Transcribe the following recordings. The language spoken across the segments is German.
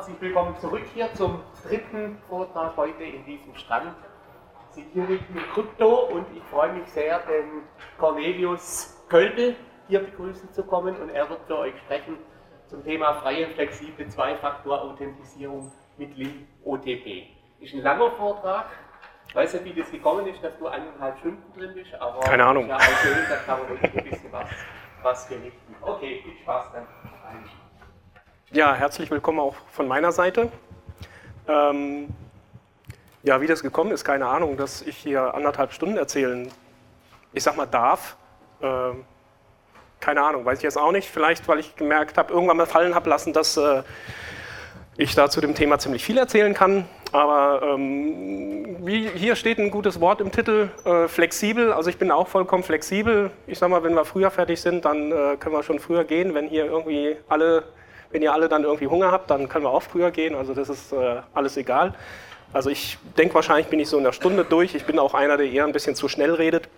herzlich willkommen zurück hier zum dritten Vortrag heute in diesem Stand Security und Krypto, und ich freue mich sehr, den Cornelius Kölbel hier begrüßen zu kommen, und er wird für euch sprechen zum Thema freie und flexible Zwei-Faktor-Authentisierung mit LIN-OTP. Ist ein langer Vortrag. Ich weiß nicht, wie das gekommen ist, dass du 1,5 Stunden drin bist, aber keine Ahnung. Ja, auch schön, da kann man wirklich ein bisschen was berichten. Okay, viel Spaß dann. Ja, herzlich willkommen auch von meiner Seite. Ja, wie das gekommen ist, keine Ahnung, dass ich hier 1,5 Stunden erzählen, ich sag mal, darf. Keine Ahnung, weiß ich jetzt auch nicht. Vielleicht, weil ich gemerkt habe, irgendwann mal fallen habe lassen, dass ich da zu dem Thema ziemlich viel erzählen kann. Aber hier steht ein gutes Wort im Titel, flexibel. Also ich bin auch vollkommen flexibel. Ich sag mal, wenn wir früher fertig sind, dann können wir schon früher gehen. Wenn ihr alle dann irgendwie Hunger habt, dann können wir auch früher gehen. Also das ist alles egal. Also ich denke, wahrscheinlich bin ich so in einer Stunde durch. Ich bin auch einer, der eher ein bisschen zu schnell redet.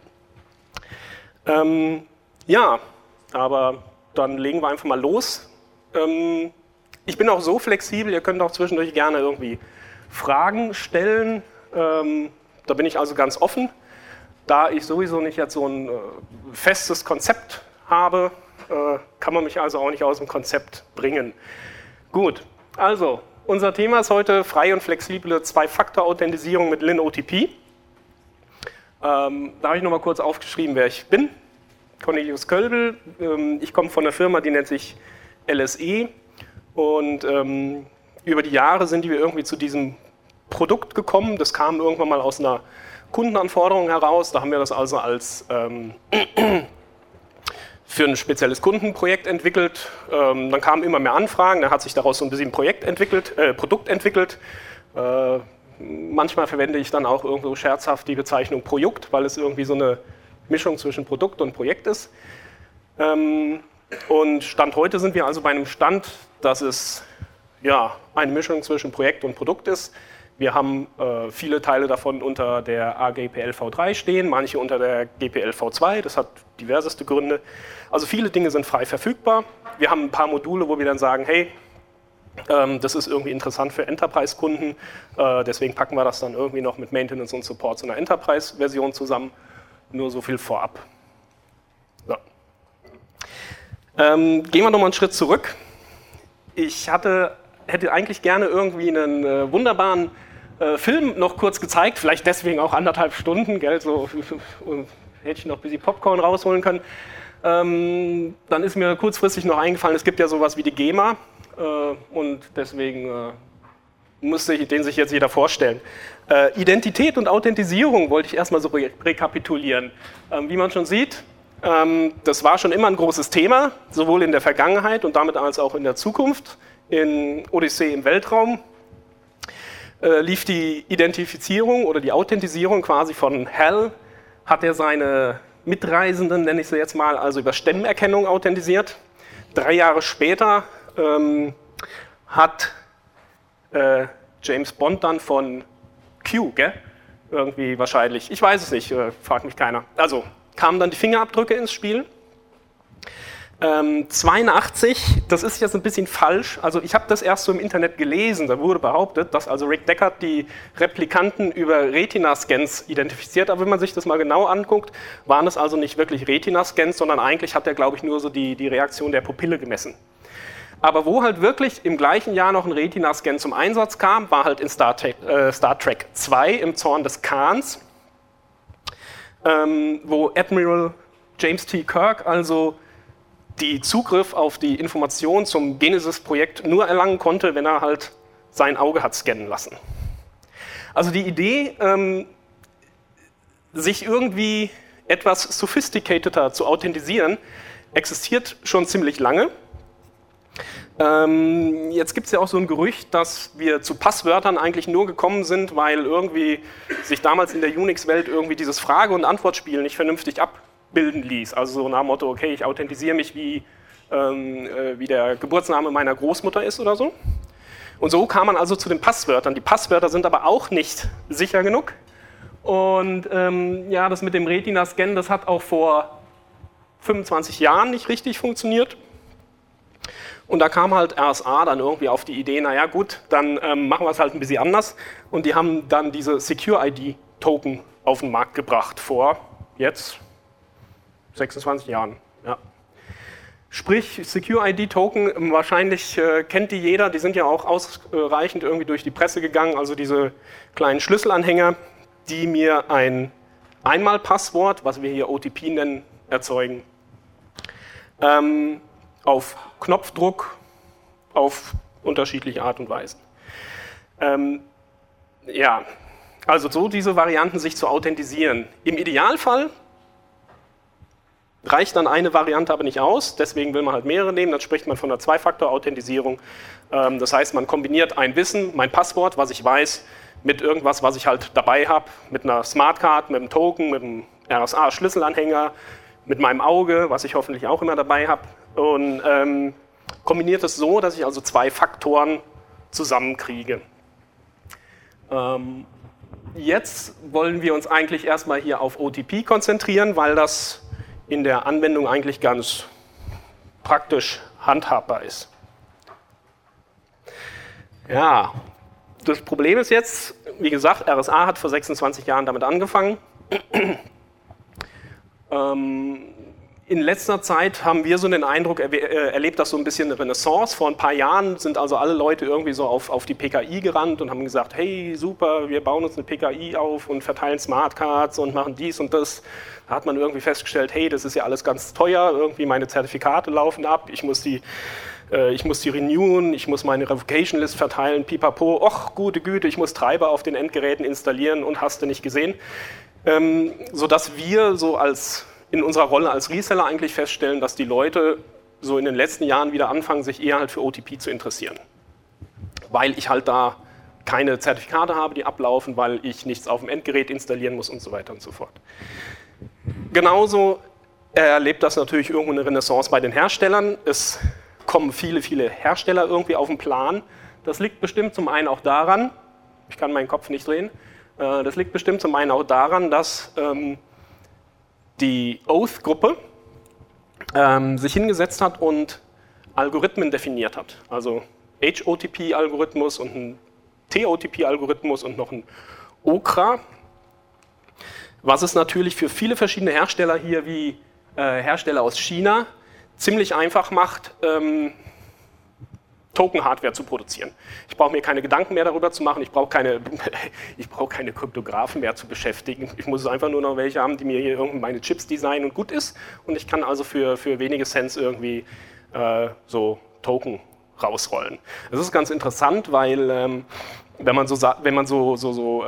Ja, aber dann legen wir einfach mal los. Ich bin auch so flexibel, ihr könnt auch zwischendurch gerne irgendwie Fragen stellen. Da bin ich also ganz offen. Da ich sowieso nicht jetzt so ein festes Konzept habe, kann man mich also auch nicht aus dem Konzept bringen. Gut, also unser Thema ist heute freie und flexible Zwei-Faktor-Authentisierung mit LIN-OTP. Da habe ich nochmal kurz aufgeschrieben, wer ich bin. Cornelius Kölbel. Ich komme von einer Firma, die nennt sich LSE. Und über die Jahre sind wir irgendwie zu diesem Produkt gekommen. Das kam irgendwann mal aus einer Kundenanforderung heraus. Da haben wir das also als für ein spezielles Kundenprojekt entwickelt. Dann kamen immer mehr Anfragen, da hat sich daraus so ein bisschen Produkt entwickelt. Manchmal verwende ich dann auch irgendwo scherzhaft die Bezeichnung Projekt, weil es irgendwie so eine Mischung zwischen Produkt und Projekt ist. Und Stand heute sind wir also bei einem Stand, dass es ja eine Mischung zwischen Projekt und Produkt ist. Wir haben viele Teile davon unter der AGPL-v3 stehen, manche unter der GPL-v2, das hat diverseste Gründe. Also viele Dinge sind frei verfügbar. Wir haben ein paar Module, wo wir dann sagen, hey, das ist irgendwie interessant für Enterprise-Kunden, deswegen packen wir das dann irgendwie noch mit Maintenance und Support zu einer Enterprise-Version zusammen. Nur so viel vorab. So. Gehen wir nochmal einen Schritt zurück. Ich hätte eigentlich gerne irgendwie einen wunderbaren Film noch kurz gezeigt, vielleicht deswegen auch 1,5 Stunden, gell, so hätte ich noch ein bisschen Popcorn rausholen können. Dann ist mir kurzfristig noch eingefallen, es gibt ja sowas wie die GEMA und deswegen musste den sich jetzt jeder vorstellen. Identität und Authentisierung wollte ich erstmal so rekapitulieren. Wie man schon sieht, das war schon immer ein großes Thema, sowohl in der Vergangenheit und damit als auch in der Zukunft. In Odyssee im Weltraum lief die Identifizierung oder die Authentisierung quasi von HAL, hat er seine Mitreisenden, nenne ich sie jetzt mal, also über Stimmenerkennung authentisiert. 3 Jahre später hat James Bond dann von Q, gell? Irgendwie wahrscheinlich, ich weiß es nicht, fragt mich keiner. Also kamen dann die Fingerabdrücke ins Spiel. 82, das ist jetzt ein bisschen falsch, also ich habe das erst so im Internet gelesen, da wurde behauptet, dass also Rick Deckard die Replikanten über Retina-Scans identifiziert, aber wenn man sich das mal genau anguckt, waren es also nicht wirklich Retina-Scans, sondern eigentlich hat er, glaube ich, nur so die Reaktion der Pupille gemessen. Aber wo halt wirklich im gleichen Jahr noch ein Retina-Scan zum Einsatz kam, war halt in Star Trek 2 im Zorn des Khans, wo Admiral James T. Kirk also die Zugriff auf die Information zum Genesis-Projekt nur erlangen konnte, wenn er halt sein Auge hat scannen lassen. Also die Idee, sich irgendwie etwas sophisticateder zu authentisieren, existiert schon ziemlich lange. Jetzt gibt es ja auch so ein Gerücht, dass wir zu Passwörtern eigentlich nur gekommen sind, weil irgendwie sich damals in der Unix-Welt irgendwie dieses Frage- und Antwortspiel nicht vernünftig abbilden ließ. Also so nach dem Motto, okay, ich authentisiere mich wie der Geburtsname meiner Großmutter ist oder so. Und so kam man also zu den Passwörtern. Die Passwörter sind aber auch nicht sicher genug. Und ja, das mit dem Retina-Scan, das hat auch vor 25 Jahren nicht richtig funktioniert. Und da kam halt RSA dann irgendwie auf die Idee, naja gut, dann machen wir es halt ein bisschen anders. Und die haben dann diese Secure-ID-Token auf den Markt gebracht vor jetzt 26 Jahren. Ja. Sprich, Secure-ID-Token, wahrscheinlich kennt die jeder, die sind ja auch ausreichend irgendwie durch die Presse gegangen, also diese kleinen Schlüsselanhänger, die mir ein Einmalpasswort, was wir hier OTP nennen, erzeugen. Auf Knopfdruck, auf unterschiedliche Art und Weisen. Ja, also so diese Varianten sich zu authentisieren. Im Idealfall reicht dann eine Variante aber nicht aus, deswegen will man halt mehrere nehmen, dann spricht man von einer Zwei-Faktor-Authentisierung. Das heißt, man kombiniert ein Wissen, mein Passwort, was ich weiß, mit irgendwas, was ich halt dabei habe, mit einer Smartcard, mit einem Token, mit einem RSA-Schlüsselanhänger, mit meinem Auge, was ich hoffentlich auch immer dabei habe, und kombiniert es so, dass ich also zwei Faktoren zusammenkriege. Jetzt wollen wir uns eigentlich erstmal hier auf OTP konzentrieren, weil das in der Anwendung eigentlich ganz praktisch handhabbar ist. Ja, das Problem ist jetzt, wie gesagt, RSA hat vor 26 Jahren damit angefangen. In letzter Zeit haben wir so den Eindruck erlebt, dass so ein bisschen eine Renaissance. Vor ein paar Jahren sind also alle Leute irgendwie so auf die PKI gerannt und haben gesagt, hey, super, wir bauen uns eine PKI auf und verteilen Smartcards und machen dies und das. Da hat man irgendwie festgestellt, hey, das ist ja alles ganz teuer, irgendwie meine Zertifikate laufen ab, ich muss die renewen, ich muss meine Revocation List verteilen, pipapo, och, gute Güte, ich muss Treiber auf den Endgeräten installieren und hast du nicht gesehen. Sodass wir so in unserer Rolle als Reseller eigentlich feststellen, dass die Leute so in den letzten Jahren wieder anfangen, sich eher halt für OTP zu interessieren. Weil ich halt da keine Zertifikate habe, die ablaufen, weil ich nichts auf dem Endgerät installieren muss und so weiter und so fort. Genauso erlebt das natürlich irgendwo eine Renaissance bei den Herstellern. Es kommen viele, viele Hersteller irgendwie auf den Plan. Das liegt bestimmt zum einen auch daran, ich kann meinen Kopf nicht drehen, das liegt bestimmt zum einen auch daran, dass die Oath-Gruppe sich hingesetzt hat und Algorithmen definiert hat. Also HOTP-Algorithmus und ein TOTP-Algorithmus und noch ein OKRA. Was es natürlich für viele verschiedene Hersteller hier wie Hersteller aus China ziemlich einfach macht, Token-Hardware zu produzieren. Ich brauche mir keine Gedanken mehr darüber zu machen, ich brauche keine Kryptografen mehr zu beschäftigen. Ich muss einfach nur noch welche haben, die mir hier irgendwie meine Chips designen und gut ist. Und ich kann also für wenige Cents irgendwie so Token rausrollen. Das ist ganz interessant, weil wenn man so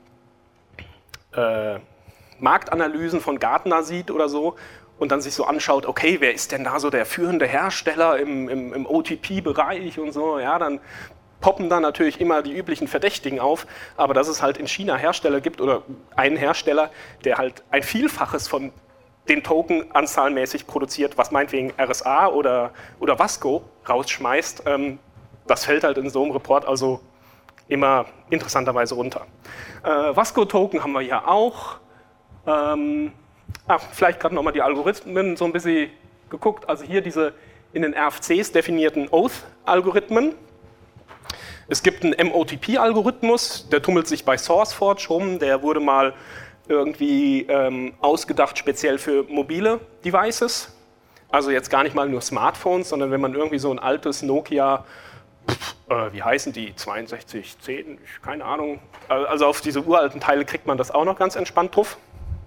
Marktanalysen von Gartner sieht oder so und dann sich so anschaut, okay, wer ist denn da so der führende Hersteller im OTP-Bereich und so, ja, dann poppen da natürlich immer die üblichen Verdächtigen auf, aber dass es halt in China Hersteller gibt oder einen Hersteller, der halt ein Vielfaches von den Token anzahlmäßig produziert, was meinetwegen RSA oder Wasco rausschmeißt, das fällt halt in so einem Report also immer interessanterweise runter. Wasco-Token haben wir ja auch. Vielleicht gerade nochmal die Algorithmen so ein bisschen geguckt. Also hier diese in den RFCs definierten Oath-Algorithmen. Es gibt einen MOTP-Algorithmus, der tummelt sich bei SourceForge rum. Der wurde mal irgendwie ausgedacht speziell für mobile Devices. Also jetzt gar nicht mal nur Smartphones, sondern wenn man irgendwie so ein altes Nokia, wie heißen die, 6210, keine Ahnung. Also auf diese uralten Teile kriegt man das auch noch ganz entspannt drauf.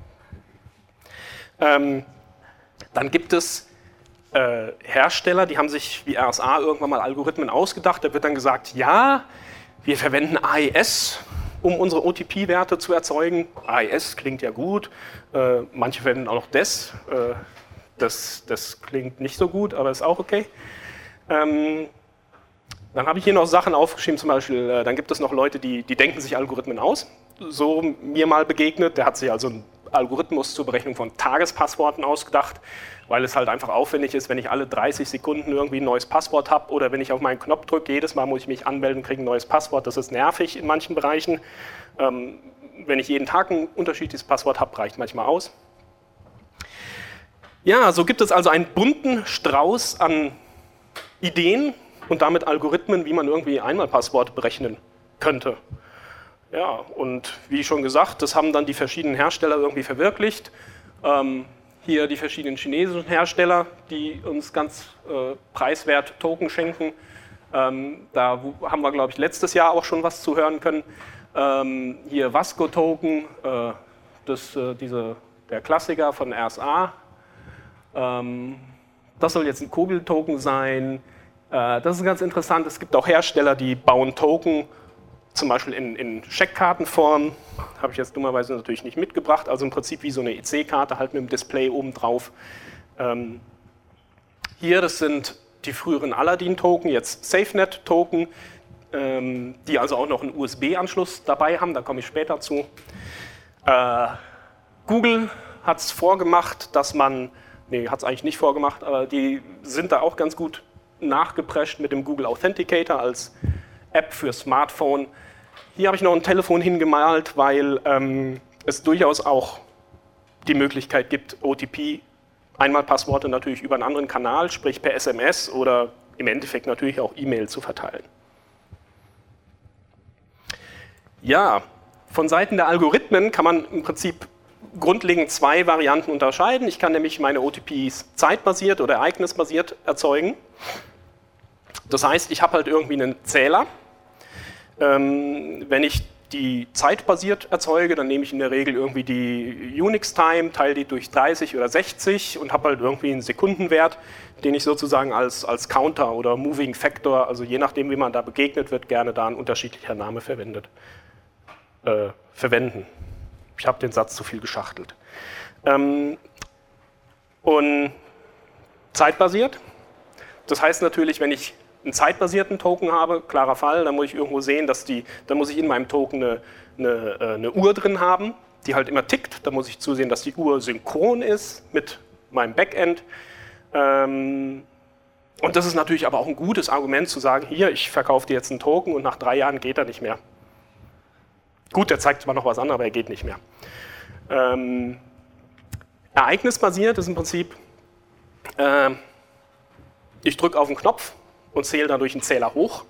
Dann gibt es Hersteller, die haben sich wie RSA irgendwann mal Algorithmen ausgedacht. Da wird dann gesagt, ja, wir verwenden AES, um unsere OTP-Werte zu erzeugen. AES klingt ja gut, manche verwenden auch noch DES. Das klingt nicht so gut, aber ist auch okay. Dann habe ich hier noch Sachen aufgeschrieben, zum Beispiel, dann gibt es noch Leute, die denken sich Algorithmen aus. So mir mal begegnet, der hat sich also einen Algorithmus zur Berechnung von Tagespassworten ausgedacht, weil es halt einfach aufwendig ist, wenn ich alle 30 Sekunden irgendwie ein neues Passwort habe oder wenn ich auf meinen Knopf drücke, jedes Mal muss ich mich anmelden, kriege ein neues Passwort. Das ist nervig in manchen Bereichen. Wenn ich jeden Tag ein unterschiedliches Passwort habe, reicht manchmal aus. Ja, so gibt es also einen bunten Strauß an Ideen und damit Algorithmen, wie man irgendwie Einmalpasswort berechnen könnte. Ja, und wie schon gesagt, das haben dann die verschiedenen Hersteller irgendwie verwirklicht. Hier die verschiedenen chinesischen Hersteller, die uns ganz preiswert Token schenken. Da haben wir, glaube ich, letztes Jahr auch schon was zu hören können. Hier Vasco-Token, der Klassiker von RSA. Das soll jetzt ein Kobil-Token sein. Das ist ganz interessant. Es gibt auch Hersteller, die bauen Token, zum Beispiel in Scheckkartenform. Habe ich jetzt dummerweise natürlich nicht mitgebracht. Also im Prinzip wie so eine EC-Karte, halt mit dem Display oben drauf. Hier, das sind die früheren Aladdin-Token, jetzt SafeNet-Token, die also auch noch einen USB-Anschluss dabei haben. Da komme ich später zu. Google hat es vorgemacht, dass man, nee, hat es eigentlich nicht vorgemacht, aber die sind da auch ganz gut nachgeprescht mit dem Google Authenticator als App für Smartphone. Hier habe ich noch ein Telefon hingemalt, weil es durchaus auch die Möglichkeit gibt, OTP-Einmalpassworte natürlich über einen anderen Kanal, sprich per SMS oder im Endeffekt natürlich auch E-Mail zu verteilen. Ja, von Seiten der Algorithmen kann man im Prinzip grundlegend zwei Varianten unterscheiden. Ich kann nämlich meine OTPs zeitbasiert oder ereignisbasiert erzeugen. Das heißt, ich habe halt irgendwie einen Zähler. Wenn ich die zeitbasiert erzeuge, dann nehme ich in der Regel irgendwie die Unix-Time, teile die durch 30 oder 60 und habe halt irgendwie einen Sekundenwert, den ich sozusagen als Counter oder Moving Factor, also je nachdem, wie man da begegnet wird, gerne da ein unterschiedlicher Name verwenden. Ich habe den Satz zu viel geschachtelt. Und zeitbasiert, das heißt natürlich, wenn ich einen zeitbasierten Token habe, klarer Fall, dann muss ich irgendwo sehen, dann muss ich in meinem Token eine Uhr drin haben, die halt immer tickt. Da muss ich zusehen, dass die Uhr synchron ist mit meinem Backend. Und das ist natürlich aber auch ein gutes Argument zu sagen, hier, ich verkaufe dir jetzt einen Token und nach 3 Jahren geht er nicht mehr. Gut, der zeigt zwar noch was an, aber er geht nicht mehr. Ereignisbasiert ist im Prinzip, ich drücke auf den Knopf und zähle dadurch einen Zähler hoch.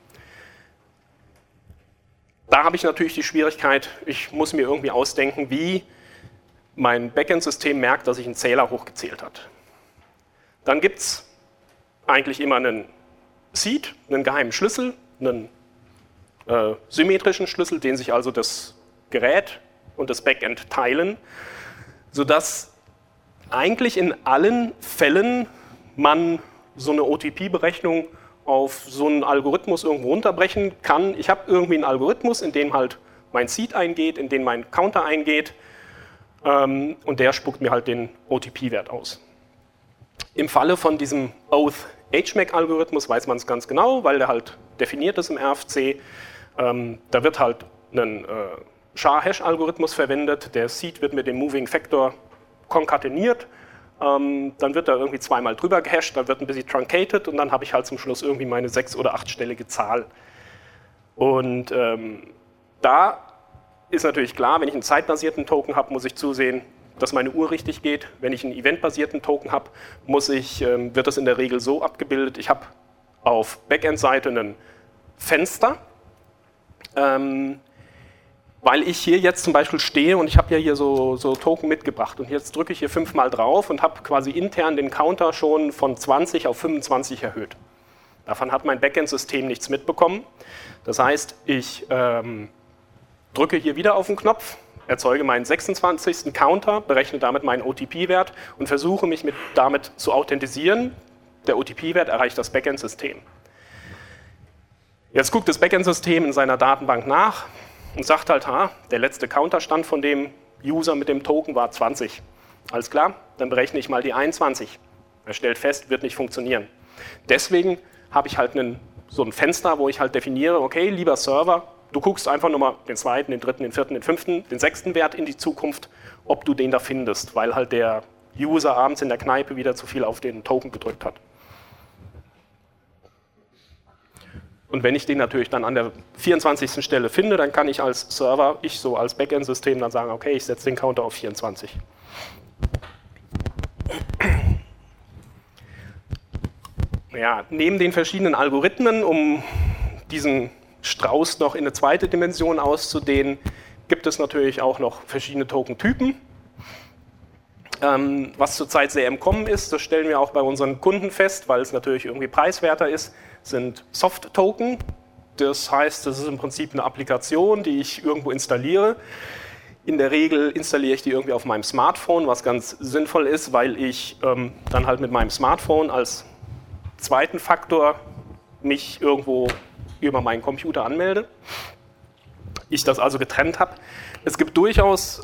Da habe ich natürlich die Schwierigkeit, ich muss mir irgendwie ausdenken, wie mein Backend-System merkt, dass ich einen Zähler hochgezählt hat. Dann gibt es eigentlich immer einen Seed, einen geheimen Schlüssel, einen symmetrischen Schlüssel, den sich also das Gerät und das Backend teilen, sodass eigentlich in allen Fällen man so eine OTP-Berechnung auf so einen Algorithmus irgendwo runterbrechen kann. Ich habe irgendwie einen Algorithmus, in dem halt mein Seed eingeht, in den mein Counter eingeht und der spuckt mir halt den OTP-Wert aus. Im Falle von diesem Oath-HMAC-Algorithmus weiß man es ganz genau, weil der halt definiert ist im RFC. Da wird halt ein SHA-Hash-Algorithmus verwendet, der Seed wird mit dem Moving Factor konkateniert, dann wird da irgendwie zweimal drüber gehasht, dann wird ein bisschen truncated und dann habe ich halt zum Schluss irgendwie meine 6- oder 8-stellige Zahl. Und da ist natürlich klar, wenn ich einen zeitbasierten Token habe, muss ich zusehen, dass meine Uhr richtig geht. Wenn ich einen eventbasierten Token habe, wird das in der Regel so abgebildet, ich habe auf Backend-Seite ein Fenster, weil ich hier jetzt zum Beispiel stehe und ich habe ja hier so Token mitgebracht und jetzt drücke ich hier 5-mal drauf und habe quasi intern den Counter schon von 20 auf 25 erhöht. Davon hat mein Backend-System nichts mitbekommen. Das heißt, ich drücke hier wieder auf den Knopf, erzeuge meinen 26. Counter, berechne damit meinen OTP-Wert und versuche mich damit zu authentisieren. Der OTP-Wert erreicht das Backend-System. Jetzt guckt das Backend-System in seiner Datenbank nach und sagt halt, der letzte Counterstand von dem User mit dem Token war 20. Alles klar, dann berechne ich mal die 21. Er stellt fest, wird nicht funktionieren. Deswegen habe ich halt so ein Fenster, wo ich halt definiere, okay, lieber Server, du guckst einfach nochmal den 2., den 3., den 4., den 5., den 6. Wert in die Zukunft, ob du den da findest, weil halt der User abends in der Kneipe wieder zu viel auf den Token gedrückt hat. Und wenn ich den natürlich dann an der 24. Stelle finde, dann kann ich als Server, als Backend-System dann sagen, okay, ich setze den Counter auf 24. ja, neben den verschiedenen Algorithmen, um diesen Strauß noch in eine zweite Dimension auszudehnen, gibt es natürlich auch noch verschiedene Tokentypen. Was zurzeit sehr im Kommen ist, das stellen wir auch bei unseren Kunden fest, weil es natürlich irgendwie preiswerter ist, sind Soft-Token. Das heißt, das ist im Prinzip eine Applikation, die ich irgendwo installiere. In der Regel installiere ich die irgendwie auf meinem Smartphone, was ganz sinnvoll ist, weil ich dann halt mit meinem Smartphone als zweiten Faktor mich irgendwo über meinen Computer anmelde. Ich das also getrennt habe. Es gibt durchaus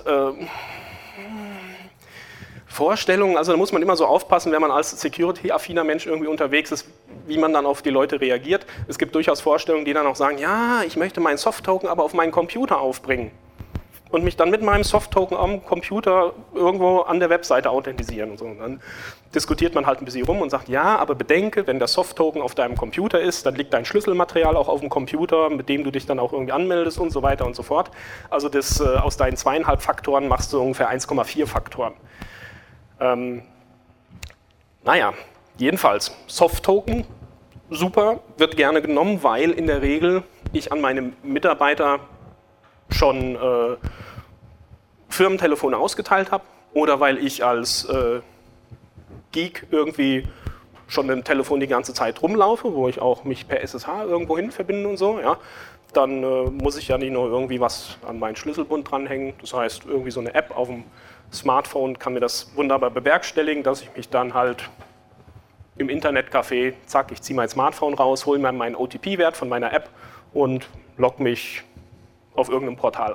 Vorstellungen, also da muss man immer so aufpassen, wenn man als security-affiner Mensch irgendwie unterwegs ist, wie man dann auf die Leute reagiert. Es gibt durchaus Vorstellungen, die dann auch sagen, ja, ich möchte meinen Soft-Token aber auf meinen Computer aufbringen und mich dann mit meinem Soft-Token am Computer irgendwo an der Webseite authentisieren und so. Und dann diskutiert man halt ein bisschen rum und sagt, ja, aber bedenke, wenn der Soft-Token auf deinem Computer ist, dann liegt dein Schlüsselmaterial auch auf dem Computer, mit dem du dich dann auch irgendwie anmeldest und so weiter und so fort. Also das, aus deinen 2,5 Faktoren machst du ungefähr 1,4 Faktoren. Naja, jedenfalls, Soft-Token, super, wird gerne genommen, weil in der Regel ich an meine Mitarbeiter schon Firmentelefone ausgeteilt habe oder weil ich als Geek irgendwie schon mit dem Telefon die ganze Zeit rumlaufe, wo ich auch mich per SSH irgendwo hin verbinde und so, ja, dann muss ich ja nicht nur irgendwie was an meinen Schlüsselbund dranhängen, das heißt irgendwie so eine App auf dem Smartphone kann mir das wunderbar bewerkstelligen, dass ich mich dann halt im Internetcafé, zack, ich ziehe mein Smartphone raus, hole mir meinen OTP-Wert von meiner App und logge mich auf irgendeinem Portal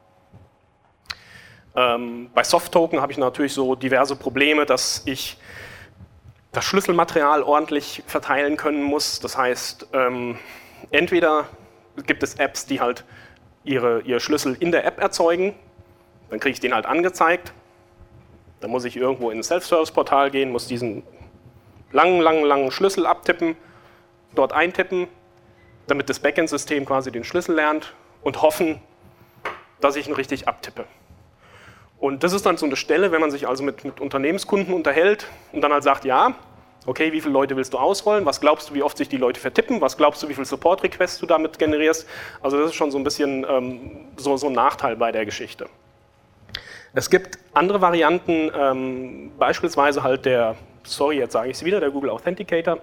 ein. Bei Soft-Token habe ich natürlich so diverse Probleme, dass ich das Schlüsselmaterial ordentlich verteilen können muss. Das heißt, entweder gibt es Apps, die halt ihr Schlüssel in der App erzeugen, dann kriege ich den halt angezeigt. Dann muss ich irgendwo in ein Self-Service-Portal gehen, muss diesen langen Schlüssel abtippen, dort eintippen, damit das Backend-System quasi den Schlüssel lernt und hoffen, dass ich ihn richtig abtippe. Und das ist dann so eine Stelle, wenn man sich also mit Unternehmenskunden unterhält und dann halt sagt, ja, okay, wie viele Leute willst du ausrollen, was glaubst du, wie oft sich die Leute vertippen, was glaubst du, wie viele Support-Requests du damit generierst. Also das ist schon so ein bisschen so ein Nachteil bei der Geschichte. Es gibt andere Varianten, beispielsweise halt der, sorry, jetzt sage ich es wieder, der Google Authenticator,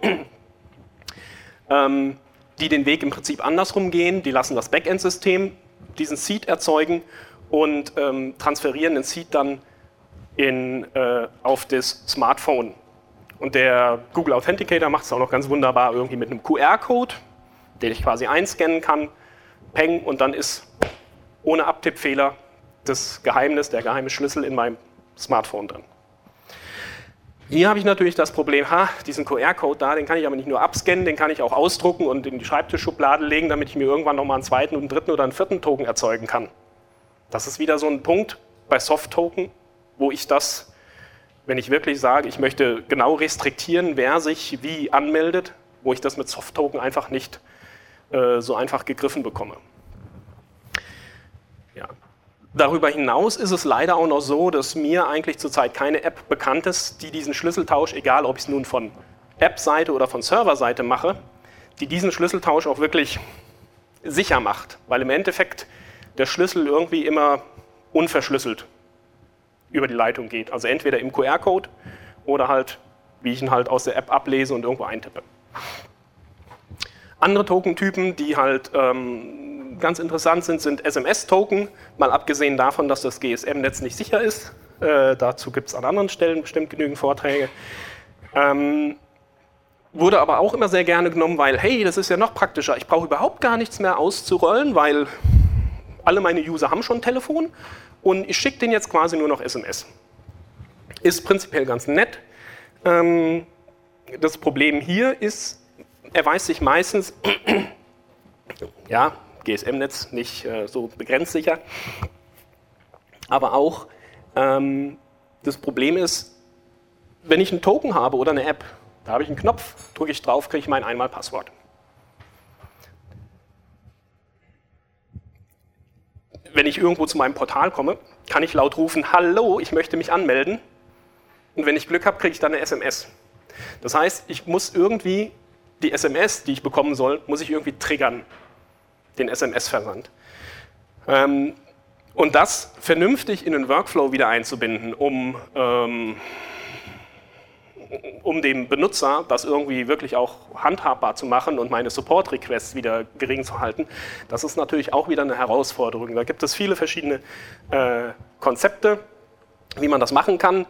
die den Weg im Prinzip andersrum gehen. Die lassen das Backend-System diesen Seed erzeugen und transferieren den Seed dann auf das Smartphone. Und der Google Authenticator macht es auch noch ganz wunderbar irgendwie mit einem QR-Code, den ich quasi einscannen kann, peng, und dann ist ohne Abtippfehler das Geheimnis, der geheime Schlüssel in meinem Smartphone drin. Hier habe ich natürlich das Problem, diesen QR-Code da, den kann ich aber nicht nur abscannen, den kann ich auch ausdrucken und in die Schreibtischschublade legen, damit ich mir irgendwann nochmal einen zweiten, einen dritten oder einen vierten Token erzeugen kann. Das ist wieder so ein Punkt bei Soft-Token, wo ich das, wenn ich wirklich sage, ich möchte genau restriktieren, wer sich wie anmeldet, wo ich das mit Soft-Token einfach nicht so einfach gegriffen bekomme. Ja. Darüber hinaus ist es leider auch noch so, dass mir eigentlich zurzeit keine App bekannt ist, die diesen Schlüsseltausch, egal ob ich es nun von App-Seite oder von Server-Seite mache, die diesen Schlüsseltausch auch wirklich sicher macht, weil im Endeffekt der Schlüssel irgendwie immer unverschlüsselt über die Leitung geht. Also entweder im QR-Code oder halt, wie ich ihn halt aus der App ablese und irgendwo eintippe. Andere Tokentypen, die halt ganz interessant sind SMS-Token, mal abgesehen davon, dass das GSM-Netz nicht sicher ist. Dazu gibt es an anderen Stellen bestimmt genügend Vorträge. Wurde aber auch immer sehr gerne genommen, weil, hey, das ist ja noch praktischer. Ich brauche überhaupt gar nichts mehr auszurollen, weil alle meine User haben schon ein Telefon und ich schicke denen jetzt quasi nur noch SMS. Ist prinzipiell ganz nett. Das Problem hier ist, erweist sich meistens, ja, GSM-Netz nicht so begrenzt sicher, aber auch das Problem ist, wenn ich einen Token habe oder eine App, da habe ich einen Knopf, drücke ich drauf, kriege ich mein Einmalpasswort. Wenn ich irgendwo zu meinem Portal komme, kann ich laut rufen, hallo, ich möchte mich anmelden, und wenn ich Glück habe, kriege ich dann eine SMS. Das heißt, ich muss irgendwie die SMS, die ich bekommen soll, muss ich irgendwie triggern, den SMS-Versand. Und das vernünftig in den Workflow wieder einzubinden, um dem Benutzer das irgendwie wirklich auch handhabbar zu machen und meine Support-Requests wieder gering zu halten, das ist natürlich auch wieder eine Herausforderung. Da gibt es viele verschiedene Konzepte, wie man das machen kann.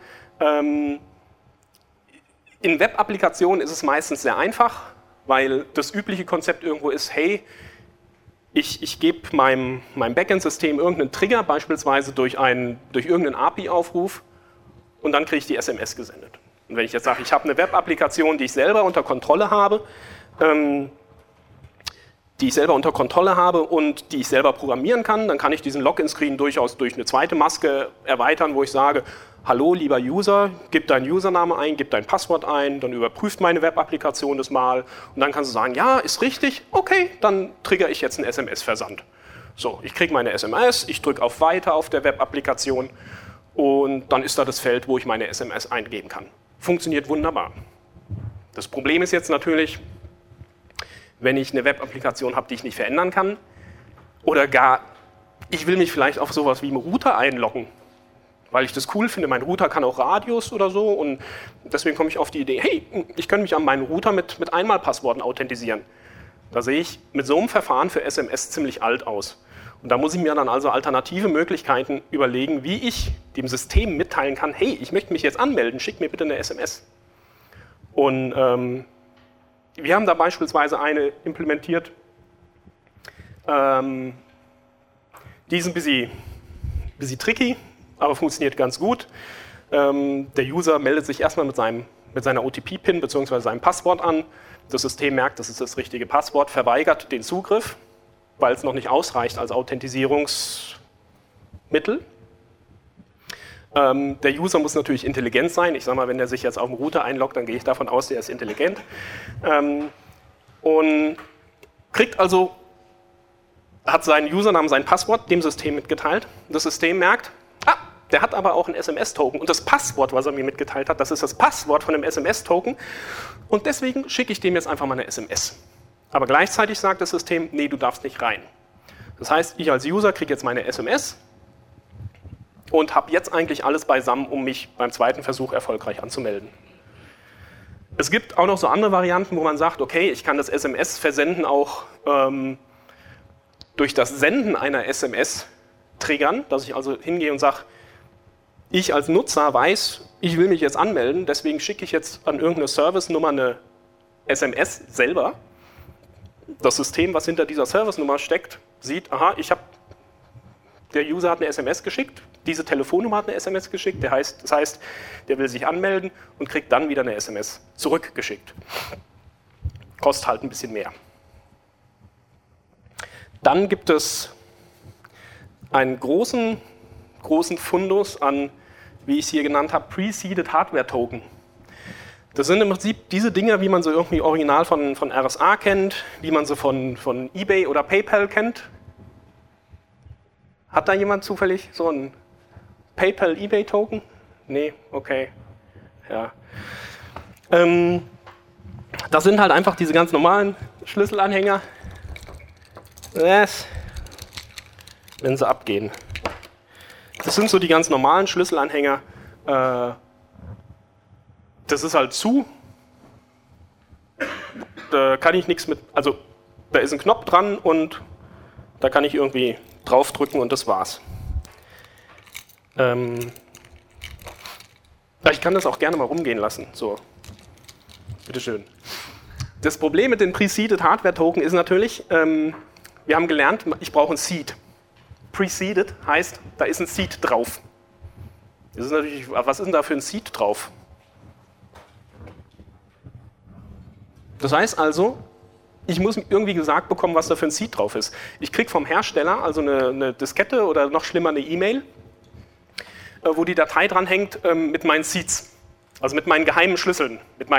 In Web-Applikationen ist es meistens sehr einfach, weil das übliche Konzept irgendwo ist, hey, ich gebe meinem Backend-System irgendeinen Trigger, beispielsweise durch irgendeinen API-Aufruf, und dann kriege ich die SMS gesendet. Und wenn ich jetzt sage, ich habe eine Web-Applikation, die ich selber unter Kontrolle habe, und die ich selber programmieren kann, dann kann ich diesen Login-Screen durchaus durch eine zweite Maske erweitern, wo ich sage, hallo lieber User, gib deinen Username ein, gib dein Passwort ein, dann überprüft meine Web-Applikation das mal und dann kannst du sagen, ja, ist richtig, okay, dann trigger ich jetzt einen SMS-Versand. So, ich kriege meine SMS, ich drücke auf Weiter auf der Web-Applikation und dann ist da das Feld, wo ich meine SMS eingeben kann. Funktioniert wunderbar. Das Problem ist jetzt natürlich, wenn ich eine Web-Applikation habe, die ich nicht verändern kann, oder gar, ich will mich vielleicht auf sowas wie einen Router einloggen, weil ich das cool finde. Mein Router kann auch Radius oder so und deswegen komme ich auf die Idee, hey, ich könnte mich an meinen Router mit Einmalpassworten authentisieren. Da sehe ich mit so einem Verfahren für SMS ziemlich alt aus. Und da muss ich mir dann also alternative Möglichkeiten überlegen, wie ich dem System mitteilen kann, hey, ich möchte mich jetzt anmelden, schick mir bitte eine SMS. Und wir haben da beispielsweise eine implementiert, die ist ein bisschen tricky, aber funktioniert ganz gut. Der User meldet sich erstmal mit seiner OTP-Pin bzw. seinem Passwort an. Das System merkt, das ist das richtige Passwort, verweigert den Zugriff, weil es noch nicht ausreicht als Authentisierungsmittel. Der User muss natürlich intelligent sein. Ich sage mal, wenn er sich jetzt auf dem Router einloggt, dann gehe ich davon aus, der ist intelligent. Und hat seinen Usernamen, sein Passwort dem System mitgeteilt. Das System merkt, der hat aber auch einen SMS-Token und das Passwort, was er mir mitgeteilt hat, das ist das Passwort von dem SMS-Token und deswegen schicke ich dem jetzt einfach mal eine SMS. Aber gleichzeitig sagt das System, nee, du darfst nicht rein. Das heißt, ich als User kriege jetzt meine SMS und habe jetzt eigentlich alles beisammen, um mich beim zweiten Versuch erfolgreich anzumelden. Es gibt auch noch so andere Varianten, wo man sagt, okay, ich kann das SMS-Versenden auch durch das Senden einer SMS triggern, dass ich also hingehe und sage, ich als Nutzer weiß, ich will mich jetzt anmelden, deswegen schicke ich jetzt an irgendeine Service-Nummer eine SMS selber. Das System, was hinter dieser Service-Nummer steckt, sieht, aha, der User hat eine SMS geschickt, diese Telefonnummer hat eine SMS geschickt, das heißt, der will sich anmelden und kriegt dann wieder eine SMS zurückgeschickt. Kostet halt ein bisschen mehr. Dann gibt es einen großen Fundus an, wie ich es hier genannt habe, Preceded Hardware Token. Das sind im Prinzip diese Dinger, wie man sie irgendwie original von RSA kennt, wie man sie von eBay oder PayPal kennt. Hat da jemand zufällig so einen PayPal-eBay-Token? Nee, okay. Ja. Das sind halt einfach diese ganz normalen Schlüsselanhänger. Wenn sie abgehen. Das sind so die ganz normalen Schlüsselanhänger. Das ist halt zu. Da kann ich nichts mit, also da ist ein Knopf dran und da kann ich irgendwie draufdrücken und das war's. Ich kann das auch gerne mal rumgehen lassen. So, bitteschön. Das Problem mit den Preceded Hardware Token ist natürlich, wir haben gelernt, ich brauche ein Seed. Preceded heißt, da ist ein Seed drauf. Das ist natürlich, was ist denn da für ein Seed drauf? Das heißt also, ich muss irgendwie gesagt bekommen, was da für ein Seed drauf ist. Ich kriege vom Hersteller also eine Diskette oder noch schlimmer eine E-Mail, wo die Datei dran hängt mit meinen Seeds, also mit meinen geheimen Schlüsseln,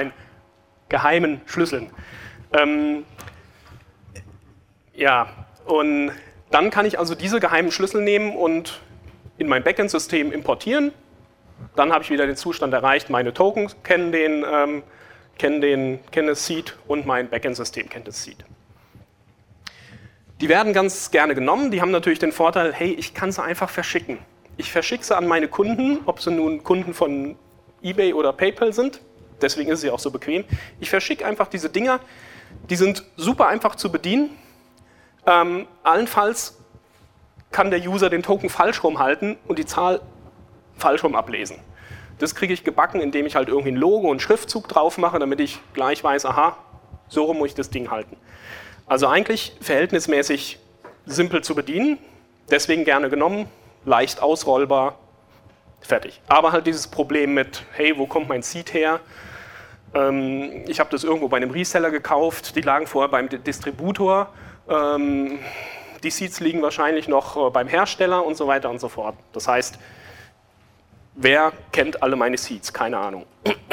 ja, und dann kann ich also diese geheimen Schlüssel nehmen und in mein Backend-System importieren. Dann habe ich wieder den Zustand erreicht, meine Tokens kennen den kenne das Seed und mein Backend-System kennt das Seed. Die werden ganz gerne genommen, die haben natürlich den Vorteil, hey, ich kann sie einfach verschicken. Ich verschicke sie an meine Kunden, ob sie nun Kunden von eBay oder PayPal sind, deswegen ist es ja auch so bequem. Ich verschicke einfach diese Dinger, die sind super einfach zu bedienen. Allenfalls kann der User den Token falsch rumhalten und die Zahl falsch rum ablesen. Das kriege ich gebacken, indem ich halt irgendwie ein Logo und Schriftzug drauf mache, damit ich gleich weiß, aha, so rum muss ich das Ding halten. Also eigentlich verhältnismäßig simpel zu bedienen, deswegen gerne genommen, leicht ausrollbar, fertig. Aber halt dieses Problem mit, hey, wo kommt mein Seed her? Ich habe das irgendwo bei einem Reseller gekauft, die lagen vorher beim Distributor, die Seeds liegen wahrscheinlich noch beim Hersteller und so weiter und so fort. Das heißt, wer kennt alle meine Seeds? Keine Ahnung.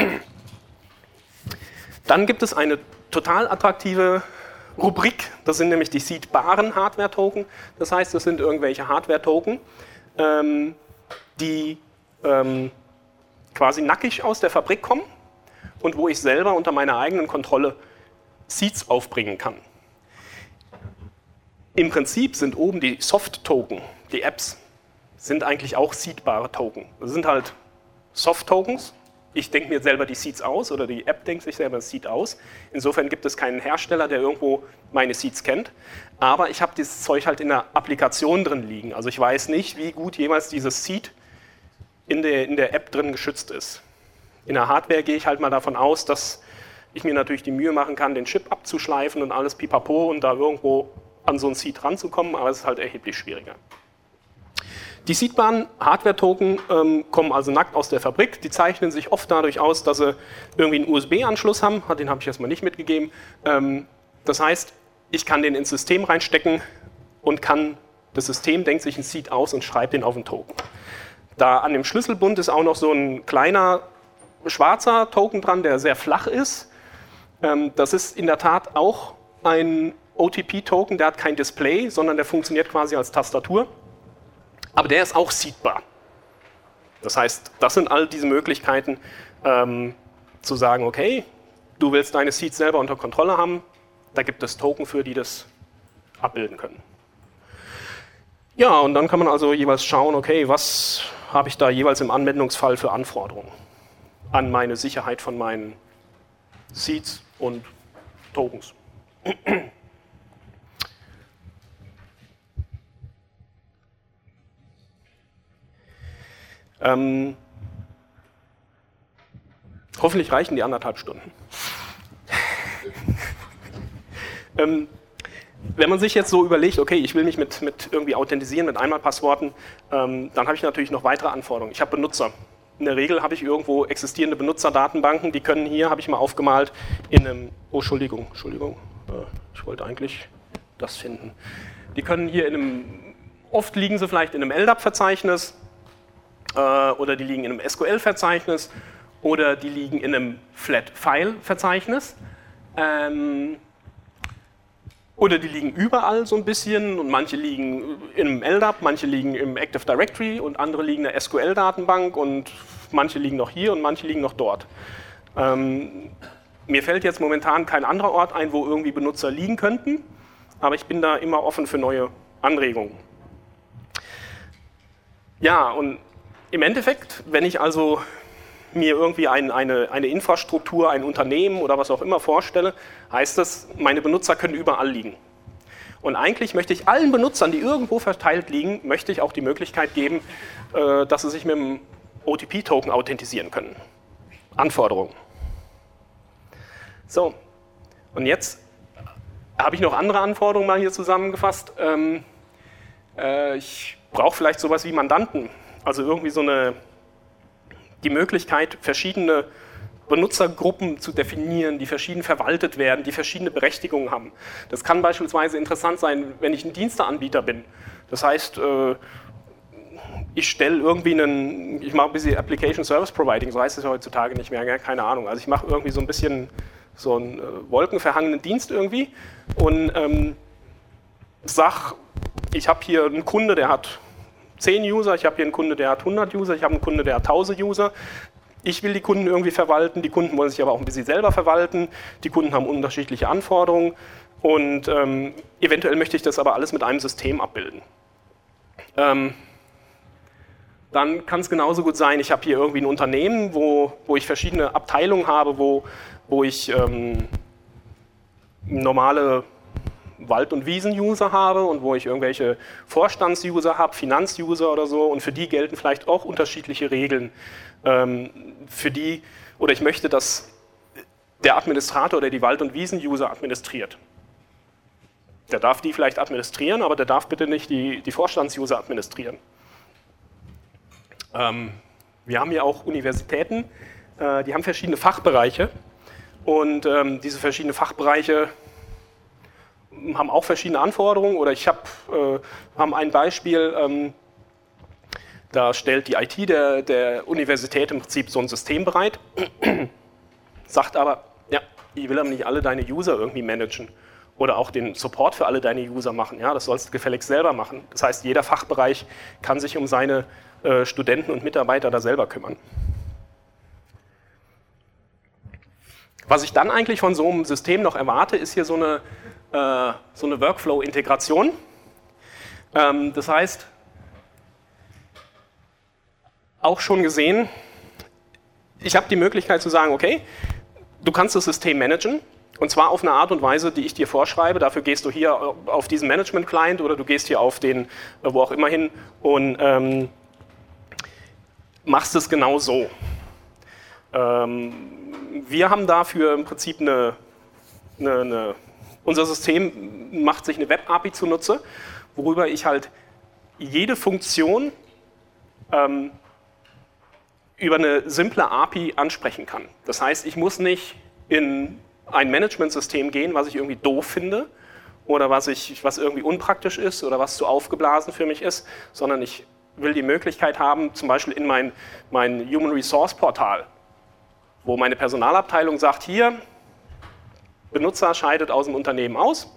Dann gibt es eine total attraktive Rubrik, das sind nämlich die seedbaren Hardware-Token. Das heißt, das sind irgendwelche Hardware-Token, die quasi nackig aus der Fabrik kommen und wo ich selber unter meiner eigenen Kontrolle Seeds aufbringen kann. Im Prinzip sind oben die Soft-Token, die Apps, sind eigentlich auch seedbare Token. Das sind halt Soft-Tokens. Ich denke mir selber die Seeds aus oder die App denkt sich selber das Seed aus. Insofern gibt es keinen Hersteller, der irgendwo meine Seeds kennt. Aber ich habe dieses Zeug halt in der Applikation drin liegen. Also ich weiß nicht, wie gut jeweils dieses Seed in der App drin geschützt ist. In der Hardware gehe ich halt mal davon aus, dass ich mir natürlich die Mühe machen kann, den Chip abzuschleifen und alles pipapo und da irgendwo an so ein Seed ranzukommen, aber es ist halt erheblich schwieriger. Die seedbaren Hardware-Token kommen also nackt aus der Fabrik. Die zeichnen sich oft dadurch aus, dass sie irgendwie einen USB-Anschluss haben. Den habe ich erstmal nicht mitgegeben. Das heißt, ich kann den ins System reinstecken und das System denkt sich ein Seed aus und schreibt den auf den Token. Da an dem Schlüsselbund ist auch noch so ein kleiner schwarzer Token dran, der sehr flach ist. Das ist in der Tat auch ein OTP-Token, der hat kein Display, sondern der funktioniert quasi als Tastatur. Aber der ist auch seedbar. Das heißt, das sind all diese Möglichkeiten, zu sagen, okay, du willst deine Seeds selber unter Kontrolle haben, da gibt es Token für, die das abbilden können. Ja, und dann kann man also jeweils schauen, okay, was habe ich da jeweils im Anwendungsfall für Anforderungen an meine Sicherheit von meinen Seeds und Tokens. Hoffentlich reichen die 1,5 Stunden. Wenn man sich jetzt so überlegt, okay, ich will mich mit irgendwie authentisieren, mit Einmalpassworten, dann habe ich natürlich noch weitere Anforderungen. Ich habe Benutzer. In der Regel habe ich irgendwo existierende Benutzerdatenbanken, die können hier, habe ich mal aufgemalt, in einem, Entschuldigung, ich wollte eigentlich das finden. Die können hier oft liegen sie vielleicht in einem LDAP-Verzeichnis, oder die liegen in einem SQL-Verzeichnis oder die liegen in einem Flat-File-Verzeichnis oder die liegen überall so ein bisschen und manche liegen in einem LDAP, manche liegen im Active Directory und andere liegen in der SQL-Datenbank und manche liegen noch hier und manche liegen noch dort. Mir fällt jetzt momentan kein anderer Ort ein, wo irgendwie Benutzer liegen könnten, aber ich bin da immer offen für neue Anregungen. Ja, und im Endeffekt, wenn ich also mir irgendwie eine Infrastruktur, ein Unternehmen oder was auch immer vorstelle, heißt das, meine Benutzer können überall liegen. Und eigentlich möchte ich allen Benutzern, die irgendwo verteilt liegen, möchte ich auch die Möglichkeit geben, dass sie sich mit dem OTP-Token authentisieren können. Anforderungen. So, und jetzt habe ich noch andere Anforderungen mal hier zusammengefasst. Ich brauche vielleicht sowas wie Mandanten. Also irgendwie die Möglichkeit, verschiedene Benutzergruppen zu definieren, die verschieden verwaltet werden, die verschiedene Berechtigungen haben. Das kann beispielsweise interessant sein, wenn ich ein Diensteanbieter bin. Das heißt, ich stelle irgendwie ich mache ein bisschen Application Service Providing, so heißt es heutzutage nicht mehr, keine Ahnung. Also ich mache irgendwie so ein bisschen so einen wolkenverhangenen Dienst irgendwie und sage, ich habe hier einen Kunde, der hat 10 User, ich habe hier einen Kunde, der hat 100 User, ich habe einen Kunde, der hat 1000 User. Ich will die Kunden irgendwie verwalten, die Kunden wollen sich aber auch ein bisschen selber verwalten, die Kunden haben unterschiedliche Anforderungen und eventuell möchte ich das aber alles mit einem System abbilden. Dann kann es genauso gut sein, ich habe hier irgendwie ein Unternehmen, wo ich verschiedene Abteilungen habe, wo ich normale Wald- und Wiesen-User habe und wo ich irgendwelche Vorstands-User habe, Finanz-User oder so und für die gelten vielleicht auch unterschiedliche Regeln. Oder ich möchte, dass der Administrator oder die Wald- und Wiesen-User administriert. Der darf die vielleicht administrieren, aber der darf bitte nicht die Vorstands-User administrieren. Wir haben ja auch Universitäten, die haben verschiedene Fachbereiche und diese verschiedenen Fachbereiche haben auch verschiedene Anforderungen oder haben ein Beispiel, da stellt die IT der Universität im Prinzip so ein System bereit, sagt aber, ja, ich will aber nicht alle deine User irgendwie managen oder auch den Support für alle deine User machen, ja, das sollst du gefälligst selber machen. Das heißt, jeder Fachbereich kann sich um seine Studenten und Mitarbeiter da selber kümmern. Was ich dann eigentlich von so einem System noch erwarte, ist hier so eine Workflow-Integration. Das heißt, auch schon gesehen, ich habe die Möglichkeit zu sagen, okay, du kannst das System managen und zwar auf eine Art und Weise, die ich dir vorschreibe. Dafür gehst du hier auf diesen Management-Client oder du gehst hier auf den, wo auch immer hin und machst es genau so. Wir haben dafür im Prinzip unser System macht sich eine Web-API zunutze, worüber ich halt jede Funktion über eine simple API ansprechen kann. Das heißt, ich muss nicht in ein Managementsystem gehen, was ich irgendwie doof finde oder was irgendwie unpraktisch ist oder was zu aufgeblasen für mich ist, sondern ich will die Möglichkeit haben, zum Beispiel in mein Human Resource Portal, wo meine Personalabteilung sagt, hier, Benutzer scheidet aus dem Unternehmen aus,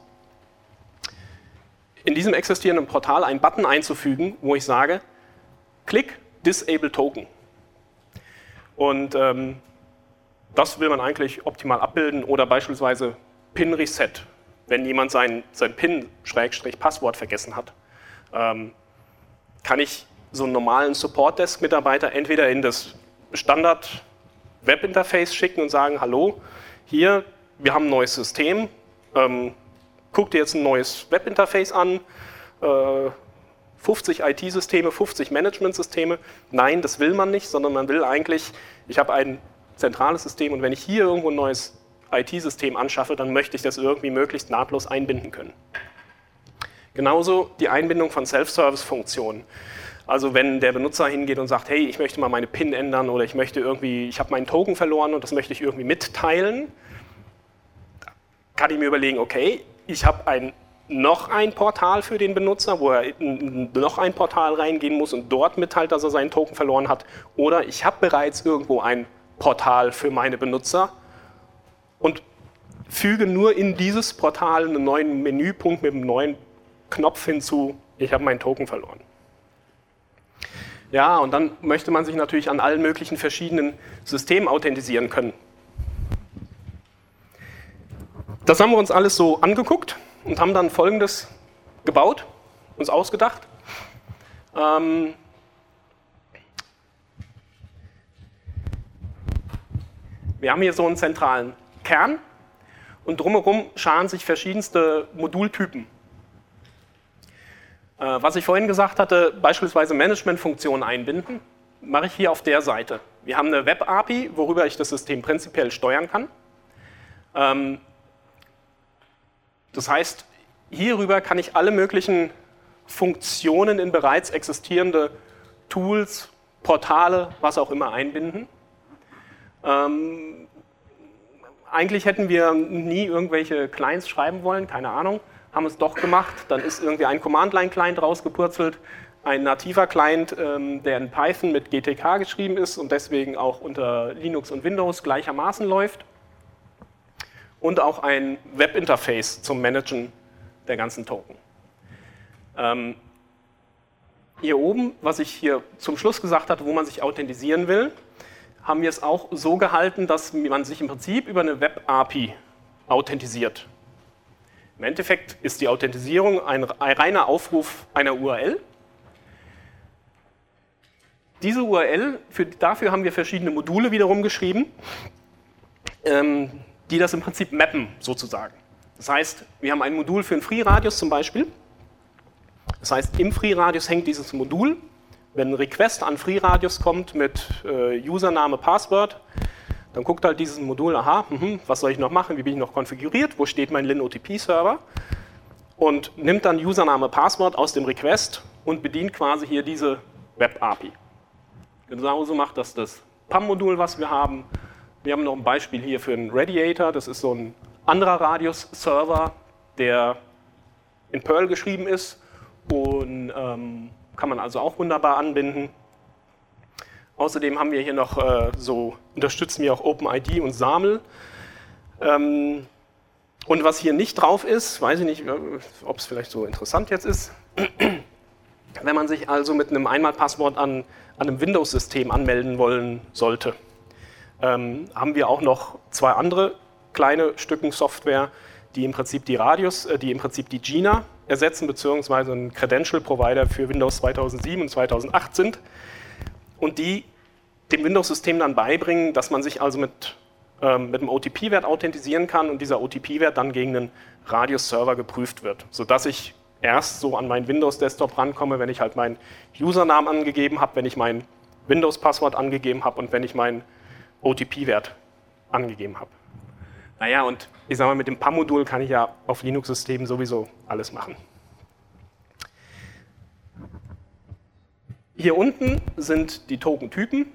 in diesem existierenden Portal einen Button einzufügen, wo ich sage, klick Disable Token. Und das will man eigentlich optimal abbilden oder beispielsweise PIN Reset, wenn jemand sein PIN-Passwort vergessen hat. Kann ich so einen normalen Support-Desk-Mitarbeiter entweder in das Standard-Web-Interface schicken und sagen, hallo, hier, wir haben ein neues System, guck dir jetzt ein neues Web-Interface an, 50 IT-Systeme, 50 Management-Systeme. Nein, das will man nicht, sondern man will eigentlich, ich habe ein zentrales System und wenn ich hier irgendwo ein neues IT-System anschaffe, dann möchte ich das irgendwie möglichst nahtlos einbinden können. Genauso die Einbindung von Self-Service-Funktionen. Also wenn der Benutzer hingeht und sagt, hey, ich möchte mal meine PIN ändern oder ich habe meinen Token verloren und das möchte ich irgendwie mitteilen, kann ich mir überlegen, okay, ich habe noch ein Portal für den Benutzer, wo er in noch ein Portal reingehen muss und dort mitteilt, dass er seinen Token verloren hat. Oder ich habe bereits irgendwo ein Portal für meine Benutzer und füge nur in dieses Portal einen neuen Menüpunkt mit einem neuen Knopf hinzu, ich habe meinen Token verloren. Ja, und dann möchte man sich natürlich an allen möglichen verschiedenen Systemen authentisieren können. Das haben wir uns alles so angeguckt und haben dann Folgendes gebaut, uns ausgedacht. Wir haben hier so einen zentralen Kern und drumherum scharen sich verschiedenste Modultypen. Was ich vorhin gesagt hatte, beispielsweise Managementfunktionen einbinden, mache ich hier auf der Seite. Wir haben eine Web-API, worüber ich das System prinzipiell steuern kann. Das heißt, hierüber kann ich alle möglichen Funktionen in bereits existierende Tools, Portale, was auch immer einbinden. Eigentlich hätten wir nie irgendwelche Clients schreiben wollen, keine Ahnung, haben es doch gemacht. Dann ist irgendwie ein Command-Line-Client rausgepurzelt, ein nativer Client, der in Python mit GTK geschrieben ist und deswegen auch unter Linux und Windows gleichermaßen läuft. Und auch ein Webinterface zum Managen der ganzen Token. Hier oben, was ich hier zum Schluss gesagt hatte, wo man sich authentisieren will, haben wir es auch so gehalten, dass man sich im Prinzip über eine Web-API authentisiert. Im Endeffekt ist die Authentisierung ein reiner Aufruf einer URL. Diese URL, dafür haben wir verschiedene Module wiederum geschrieben, die das im Prinzip mappen, sozusagen. Das heißt, wir haben ein Modul für einen FreeRadius zum Beispiel. Das heißt, im FreeRadius hängt dieses Modul. Wenn ein Request an FreeRadius kommt mit Username, Passwort, dann guckt halt dieses Modul, aha, was soll ich noch machen, wie bin ich noch konfiguriert, wo steht mein LinOTP-Server und nimmt dann Username, Passwort aus dem Request und bedient quasi hier diese Web-API. Genauso macht das PAM-Modul, was wir haben. Wir haben noch ein Beispiel hier für einen Radiator, das ist so ein anderer Radius-Server, der in Perl geschrieben ist und kann man also auch wunderbar anbinden. Außerdem haben wir hier noch unterstützen wir auch OpenID und SAML. Und was hier nicht drauf ist, weiß ich nicht, ob es vielleicht so interessant jetzt ist, wenn man sich also mit einem Einmalpasswort an einem Windows-System anmelden wollen sollte, haben wir auch noch zwei andere kleine Stücken Software, die im Prinzip die Gina ersetzen, beziehungsweise ein Credential-Provider für Windows 2007 und 2008 sind und die dem Windows-System dann beibringen, dass man sich also mit einem OTP-Wert authentisieren kann und dieser OTP-Wert dann gegen einen Radius-Server geprüft wird, sodass ich erst so an meinen Windows-Desktop rankomme, wenn ich halt meinen Usernamen angegeben habe, wenn ich mein Windows-Passwort angegeben habe und wenn ich meinen OTP-Wert angegeben habe. Naja, und ich sage mal, mit dem PAM-Modul kann ich ja auf Linux-Systemen sowieso alles machen. Hier unten sind die Token-Typen.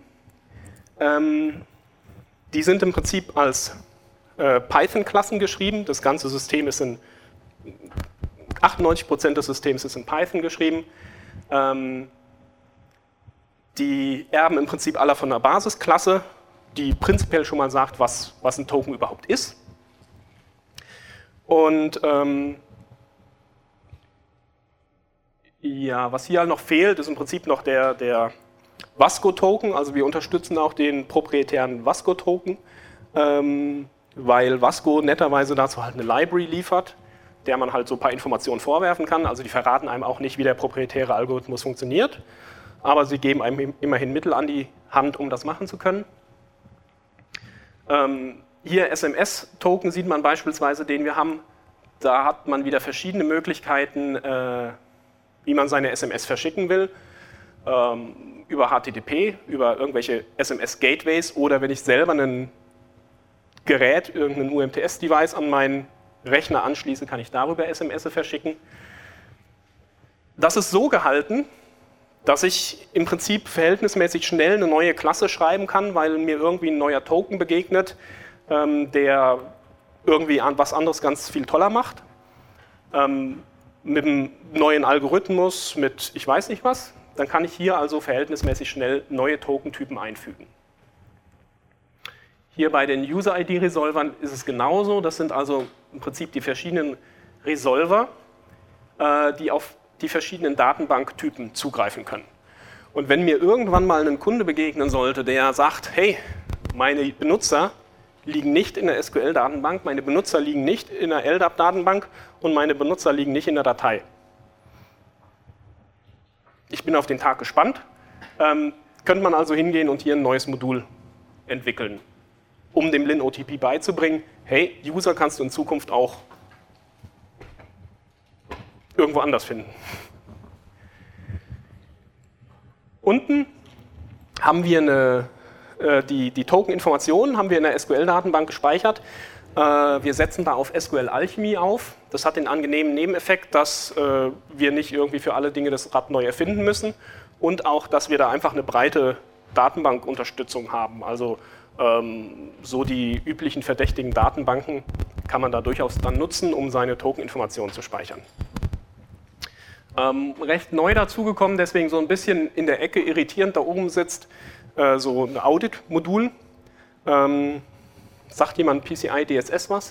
Die sind im Prinzip als Python-Klassen geschrieben. Das ganze System ist 98% des Systems ist in Python geschrieben. Die erben im Prinzip alle von einer Basisklasse, die prinzipiell schon mal sagt, was ein Token überhaupt ist. Und ja, was hier halt noch fehlt, ist im Prinzip noch der Wasco-Token. Also wir unterstützen auch den proprietären Wasco-Token, weil Wasco netterweise dazu halt eine Library liefert, der man halt so ein paar Informationen vorwerfen kann. Also die verraten einem auch nicht, wie der proprietäre Algorithmus funktioniert, aber sie geben einem immerhin Mittel an die Hand, um das machen zu können. Hier SMS-Token sieht man beispielsweise, den wir haben. Da hat man wieder verschiedene Möglichkeiten, wie man seine SMS verschicken will. Über HTTP, über irgendwelche SMS-Gateways oder wenn ich selber ein Gerät, irgendein UMTS-Device an meinen Rechner anschließe, kann ich darüber SMS verschicken. Das ist so gehalten, dass ich im Prinzip verhältnismäßig schnell eine neue Klasse schreiben kann, weil mir irgendwie ein neuer Token begegnet, der irgendwie was anderes ganz viel toller macht. Mit einem neuen Algorithmus, mit ich weiß nicht was, dann kann ich hier also verhältnismäßig schnell neue Tokentypen einfügen. Hier bei den User-ID-Resolvern ist es genauso. Das sind also im Prinzip die verschiedenen Resolver, die auf die verschiedenen Datenbanktypen zugreifen können. Und wenn mir irgendwann mal ein Kunde begegnen sollte, der sagt, hey, meine Benutzer liegen nicht in der SQL-Datenbank, meine Benutzer liegen nicht in der LDAP-Datenbank und meine Benutzer liegen nicht in der Datei. Ich bin auf den Tag gespannt. Könnte man also hingehen und hier ein neues Modul entwickeln, um dem LinOTP beizubringen, hey, User kannst du in Zukunft auch irgendwo anders finden. Unten haben wir die Token-Informationen haben wir in der SQL-Datenbank gespeichert. Wir setzen da auf SQL Alchemy auf. Das hat den angenehmen Nebeneffekt, dass wir nicht irgendwie für alle Dinge das Rad neu erfinden müssen und auch, dass wir da einfach eine breite Datenbankunterstützung haben. Also so die üblichen verdächtigen Datenbanken kann man da durchaus dann nutzen, um seine Token-Informationen zu speichern. Recht neu dazugekommen, deswegen so ein bisschen in der Ecke irritierend da oben sitzt, so ein Audit-Modul. Sagt jemand PCI DSS was?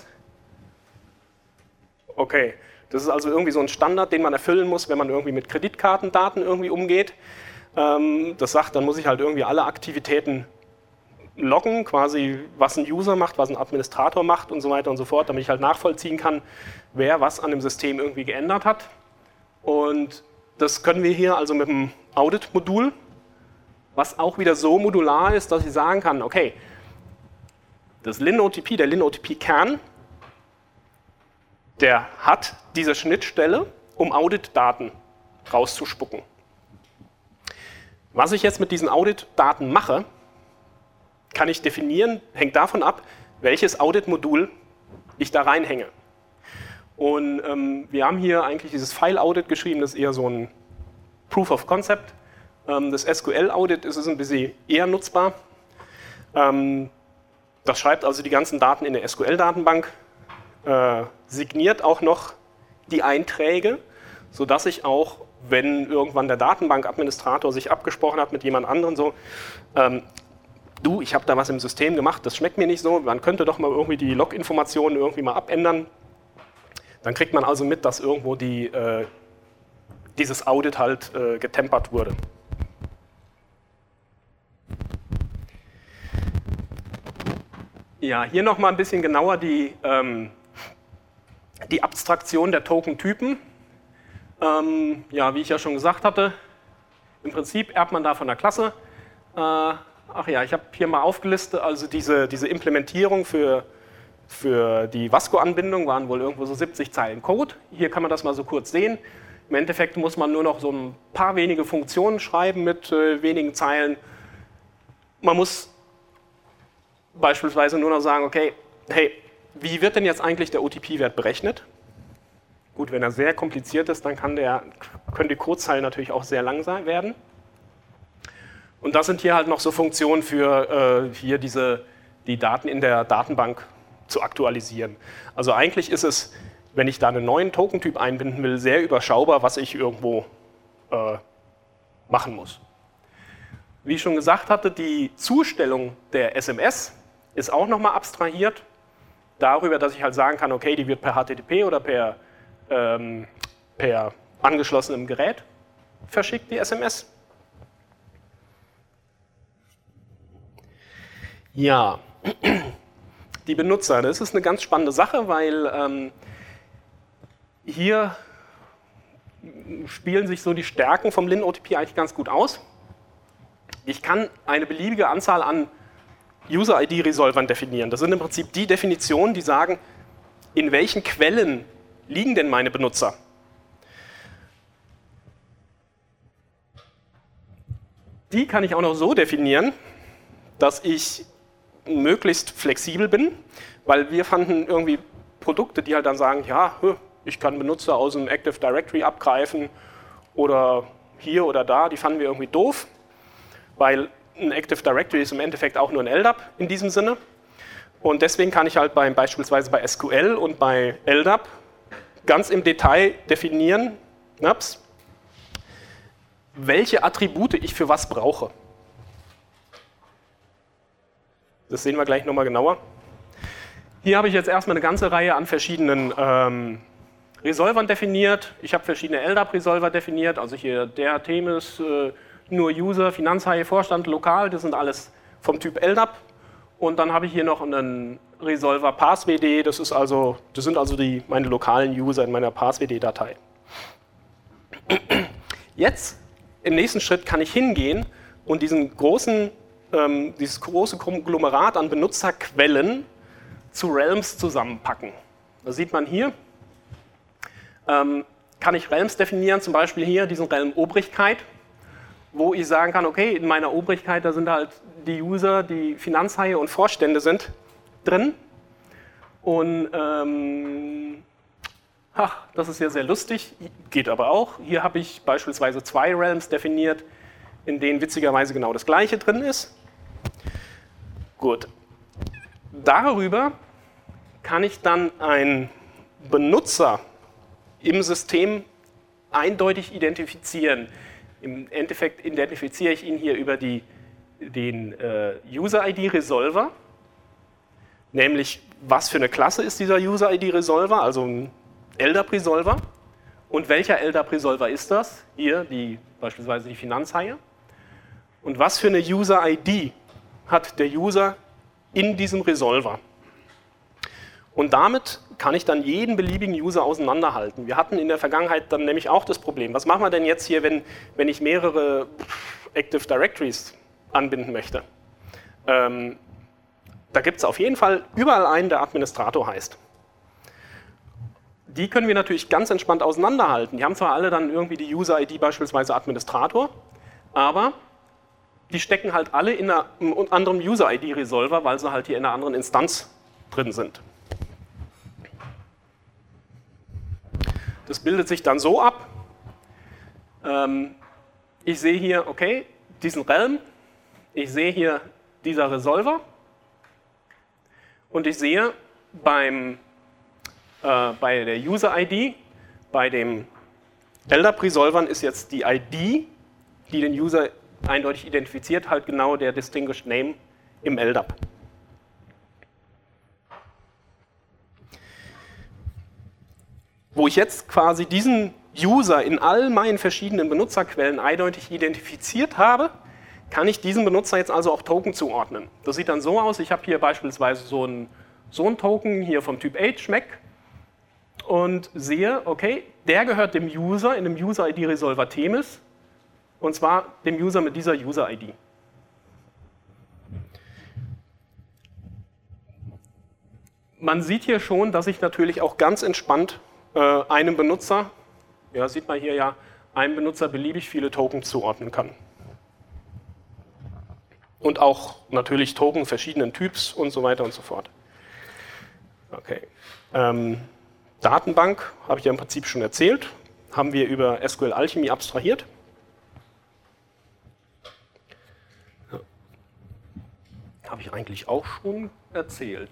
Okay, das ist also irgendwie so ein Standard, den man erfüllen muss, wenn man irgendwie mit Kreditkartendaten irgendwie umgeht. Das sagt, dann muss ich halt irgendwie alle Aktivitäten loggen, quasi was ein User macht, was ein Administrator macht und so weiter und so fort, damit ich halt nachvollziehen kann, wer was an dem System irgendwie geändert hat. Und das können wir hier also mit dem Audit-Modul, was auch wieder so modular ist, dass ich sagen kann, okay, das LinOTP, der LinOTP-Kern, der hat diese Schnittstelle, um Audit-Daten rauszuspucken. Was ich jetzt mit diesen Audit-Daten mache, kann ich definieren, hängt davon ab, welches Audit-Modul ich da reinhänge. Und wir haben hier eigentlich dieses File-Audit geschrieben, das ist eher so ein Proof of Concept. Das SQL-Audit ist ein bisschen eher nutzbar. Das schreibt also die ganzen Daten in der SQL-Datenbank, signiert auch noch die Einträge, sodass ich auch, wenn irgendwann der Datenbankadministrator sich abgesprochen hat mit jemand anderem, so, du, ich habe da was im System gemacht, das schmeckt mir nicht so, man könnte doch mal irgendwie die Log-Informationen irgendwie mal abändern. Dann kriegt man also mit, dass irgendwo dieses Audit halt getempert wurde. Ja, hier nochmal ein bisschen genauer die Abstraktion der Token-Typen. Ja, wie ich ja schon gesagt hatte, im Prinzip erbt man da von der Klasse. Ach ja, ich habe hier mal aufgelistet, also diese Implementierung für die Vasco-Anbindung waren wohl irgendwo so 70 Zeilen Code. Hier kann man das mal so kurz sehen. Im Endeffekt muss man nur noch so ein paar wenige Funktionen schreiben mit wenigen Zeilen. Man muss beispielsweise nur noch sagen, okay, hey, wie wird denn jetzt eigentlich der OTP-Wert berechnet? Gut, wenn er sehr kompliziert ist, dann können die Codezeilen natürlich auch sehr lang werden. Und das sind hier halt noch so Funktionen für hier die Daten in der Datenbank zu aktualisieren. Also eigentlich ist es, wenn ich da einen neuen Tokentyp einbinden will, sehr überschaubar, was ich irgendwo machen muss. Wie ich schon gesagt hatte, die Zustellung der SMS ist auch nochmal abstrahiert darüber, dass ich halt sagen kann, okay, die wird per HTTP oder per angeschlossenem Gerät verschickt, die SMS. Ja, die Benutzer, das ist eine ganz spannende Sache, weil hier spielen sich so die Stärken vom LinOTP eigentlich ganz gut aus. Ich kann eine beliebige Anzahl an User-ID-Resolvern definieren. Das sind im Prinzip die Definitionen, die sagen, in welchen Quellen liegen denn meine Benutzer? Die kann ich auch noch so definieren, dass ich möglichst flexibel bin, weil wir fanden irgendwie Produkte, die halt dann sagen, ja, ich kann Benutzer aus dem Active Directory abgreifen oder hier oder da, die fanden wir irgendwie doof, weil ein Active Directory ist im Endeffekt auch nur ein LDAP in diesem Sinne. Und deswegen kann ich halt beispielsweise bei SQL und bei LDAP ganz im Detail definieren, welche Attribute ich für was brauche. Das sehen wir gleich nochmal genauer. Hier habe ich jetzt erstmal eine ganze Reihe an verschiedenen Resolvern definiert. Ich habe verschiedene LDAP-Resolver definiert, also hier der Themis, nur User, Finanzhaie, Vorstand, lokal, das sind alles vom Typ LDAP. Und dann habe ich hier noch einen Resolver PassWD, das sind also meine lokalen User in meiner PassWD-Datei. Jetzt, im nächsten Schritt, kann ich hingehen und dieses große Konglomerat an Benutzerquellen zu Realms zusammenpacken. Das sieht man hier. Kann ich Realms definieren, zum Beispiel hier diesen Realm Obrigkeit, wo ich sagen kann, okay, in meiner Obrigkeit, da sind halt die User, die Finanzhaie und Vorstände sind drin. Und das ist ja sehr lustig, geht aber auch. Hier habe ich beispielsweise 2 Realms definiert, in denen witzigerweise genau das Gleiche drin ist. Gut. Darüber kann ich dann einen Benutzer im System eindeutig identifizieren. Im Endeffekt identifiziere ich ihn hier über den User-ID-Resolver, nämlich was für eine Klasse ist dieser User-ID-Resolver, also ein LDAP-Resolver. Und welcher LDAP-Resolver ist das? Hier beispielsweise die Finanzhaie. Und was für eine User-ID hat der User in diesem Resolver. Und damit kann ich dann jeden beliebigen User auseinanderhalten. Wir hatten in der Vergangenheit dann nämlich auch das Problem, was machen wir denn jetzt hier, wenn ich mehrere Active Directories anbinden möchte? Da gibt es auf jeden Fall überall einen, der Administrator heißt. Die können wir natürlich ganz entspannt auseinanderhalten. Die haben zwar alle dann irgendwie die User-ID beispielsweise Administrator, aber die stecken halt alle in einem anderen User-ID-Resolver, weil sie halt hier in einer anderen Instanz drin sind. Das bildet sich dann so ab, ich sehe hier, okay, diesen Realm, ich sehe hier dieser Resolver und ich sehe bei der User-ID, bei dem LDAP-Resolvern ist jetzt die ID, die den User eindeutig identifiziert, halt genau der Distinguished Name im LDAP. Wo ich jetzt quasi diesen User in all meinen verschiedenen Benutzerquellen eindeutig identifiziert habe, kann ich diesem Benutzer jetzt also auch Token zuordnen. Das sieht dann so aus, ich habe hier beispielsweise so ein Token hier vom Typ HMAC und sehe, okay, der gehört dem User in dem User-ID-Resolver Themis und zwar dem User mit dieser User-ID. Man sieht hier schon, dass ich natürlich auch ganz entspannt einem Benutzer, ja, sieht man hier ja, einem Benutzer beliebig viele Token zuordnen kann. Und auch natürlich Token verschiedenen Typs und so weiter und so fort. Okay. Datenbank, habe ich ja im Prinzip schon erzählt, haben wir über SQL Alchemy abstrahiert. Ja. Habe ich eigentlich auch schon erzählt.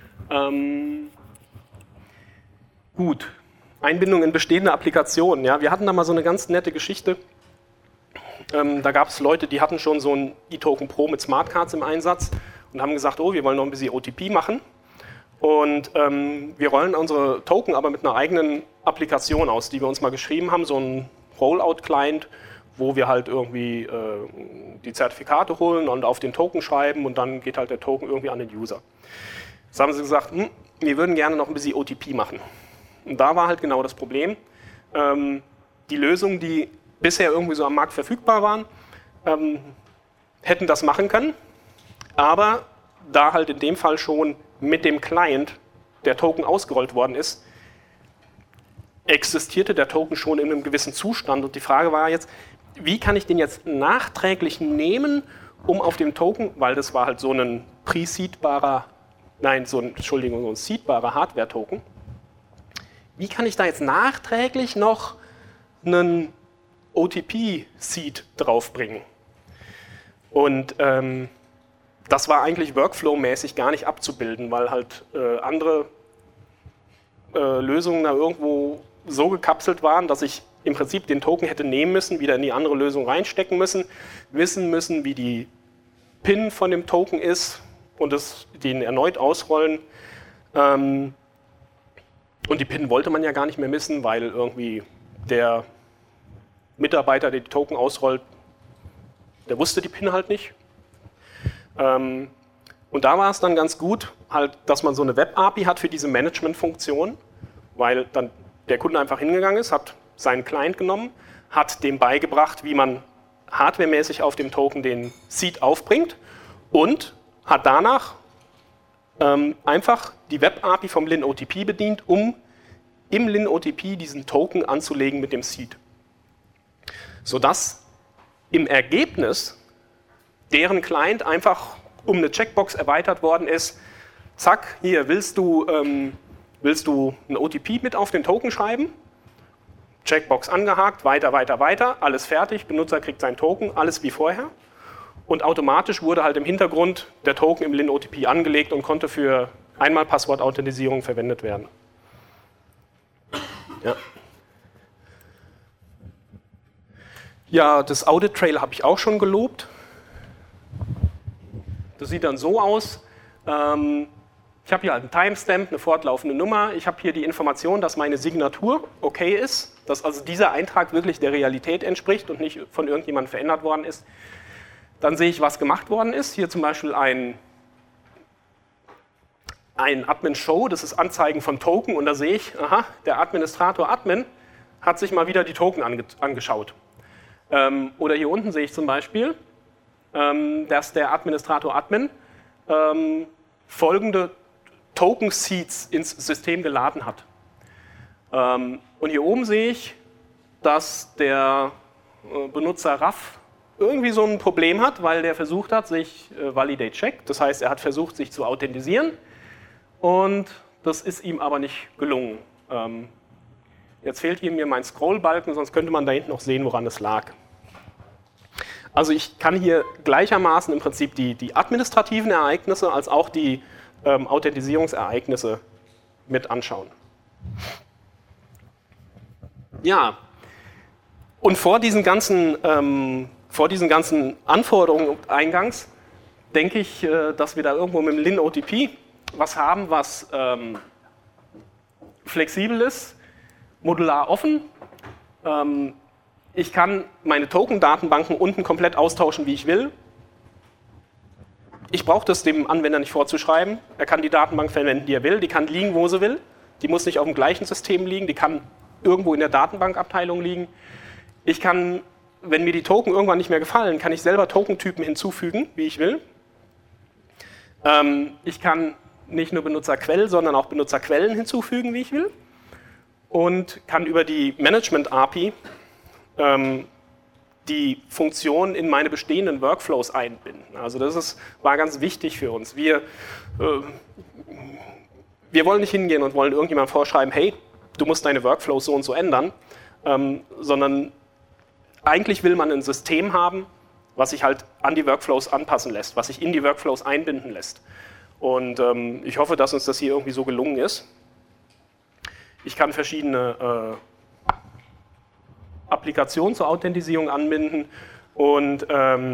Gut. Einbindung in bestehende Applikationen. Ja, wir hatten da mal so eine ganz nette Geschichte. Da gab es Leute, die hatten schon so ein eToken Pro mit Smartcards im Einsatz und haben gesagt, oh, wir wollen noch ein bisschen OTP machen. Und wir rollen unsere Token aber mit einer eigenen Applikation aus, die wir uns mal geschrieben haben, so ein Rollout-Client, wo wir halt irgendwie die Zertifikate holen und auf den Token schreiben und dann geht halt der Token irgendwie an den User. Jetzt haben sie gesagt, wir würden gerne noch ein bisschen OTP machen. Und da war halt genau das Problem. Die Lösungen, die bisher irgendwie so am Markt verfügbar waren, hätten das machen können, aber da halt in dem Fall schon mit dem Client der Token ausgerollt worden ist, existierte der Token schon in einem gewissen Zustand. Und die Frage war jetzt, wie kann ich den jetzt nachträglich nehmen, um auf dem Token, weil das war halt so ein pre-seedbarer, so ein seedbarer Hardware-Token, wie kann ich da jetzt nachträglich noch einen OTP-Seed draufbringen? Und das war eigentlich Workflow-mäßig gar nicht abzubilden, weil halt andere Lösungen da irgendwo so gekapselt waren, dass ich im Prinzip den Token hätte nehmen müssen, wieder in die andere Lösung reinstecken müssen, wissen müssen, wie die PIN von dem Token ist und den erneut ausrollen. Und die PIN wollte man ja gar nicht mehr missen, weil irgendwie der Mitarbeiter, der die Token ausrollt, der wusste die PIN halt nicht. Und da war es dann ganz gut, halt, dass man so eine Web-API hat für diese Management-Funktion, weil dann der Kunde einfach hingegangen ist, hat seinen Client genommen, hat dem beigebracht, wie man hardwaremäßig auf dem Token den Seed aufbringt und hat danach einfach die Web-API vom LinOTP bedient, um im LinOTP diesen Token anzulegen mit dem Seed. Sodass im Ergebnis deren Client einfach um eine Checkbox erweitert worden ist, zack, hier willst du ein OTP mit auf den Token schreiben, Checkbox angehakt, weiter, alles fertig, Benutzer kriegt seinen Token, alles wie vorher. Und automatisch wurde halt im Hintergrund der Token im LinOTP angelegt und konnte für Einmal-Passwort-Authentisierung verwendet werden. Ja. Ja, das Audit-Trail habe ich auch schon gelobt. Das sieht dann so aus. Ich habe hier halt einen Timestamp, eine fortlaufende Nummer. Ich habe hier die Information, dass meine Signatur okay ist, dass also dieser Eintrag wirklich der Realität entspricht und nicht von irgendjemandem verändert worden ist. Dann sehe ich, was gemacht worden ist. Hier zum Beispiel ein Admin-Show, das ist Anzeigen von Token. Und da sehe ich, aha, der Administrator Admin hat sich mal wieder die Token angeschaut. Oder hier unten sehe ich zum Beispiel, dass der Administrator Admin folgende Token-Seeds ins System geladen hat. Und hier oben sehe ich, dass der Benutzer Raff irgendwie so ein Problem hat, weil der versucht hat, sich Validate Check, das heißt, er hat versucht, sich zu authentisieren und das ist ihm aber nicht gelungen. Jetzt fehlt hier mir mein Scrollbalken, sonst könnte man da hinten noch sehen, woran es lag. Also ich kann hier gleichermaßen im Prinzip die administrativen Ereignisse als auch die Authentisierungsereignisse mit anschauen. Ja, und vor diesen ganzen Anforderungen eingangs denke ich, dass wir da irgendwo mit dem LinOTP was haben, was flexibel ist, modular offen. Ich kann meine Token-Datenbanken unten komplett austauschen, wie ich will. Ich brauche das dem Anwender nicht vorzuschreiben. Er kann die Datenbank verwenden, die er will. Die kann liegen, wo sie will. Die muss nicht auf dem gleichen System liegen. Die kann irgendwo in der Datenbankabteilung liegen. Ich kann, wenn mir die Token irgendwann nicht mehr gefallen, kann ich selber Tokentypen hinzufügen, wie ich will. Ich kann nicht nur Benutzerquell, sondern auch Benutzerquellen hinzufügen, wie ich will. Und kann über die Management-API die Funktion in meine bestehenden Workflows einbinden. Also das war ganz wichtig für uns. Wir wollen nicht hingehen und wollen irgendjemandem vorschreiben, hey, du musst deine Workflows so und so ändern, sondern eigentlich will man ein System haben, was sich halt an die Workflows anpassen lässt, was sich in die Workflows einbinden lässt. Und ich hoffe, dass uns das hier irgendwie so gelungen ist. Ich kann verschiedene Applikationen zur Authentisierung anbinden und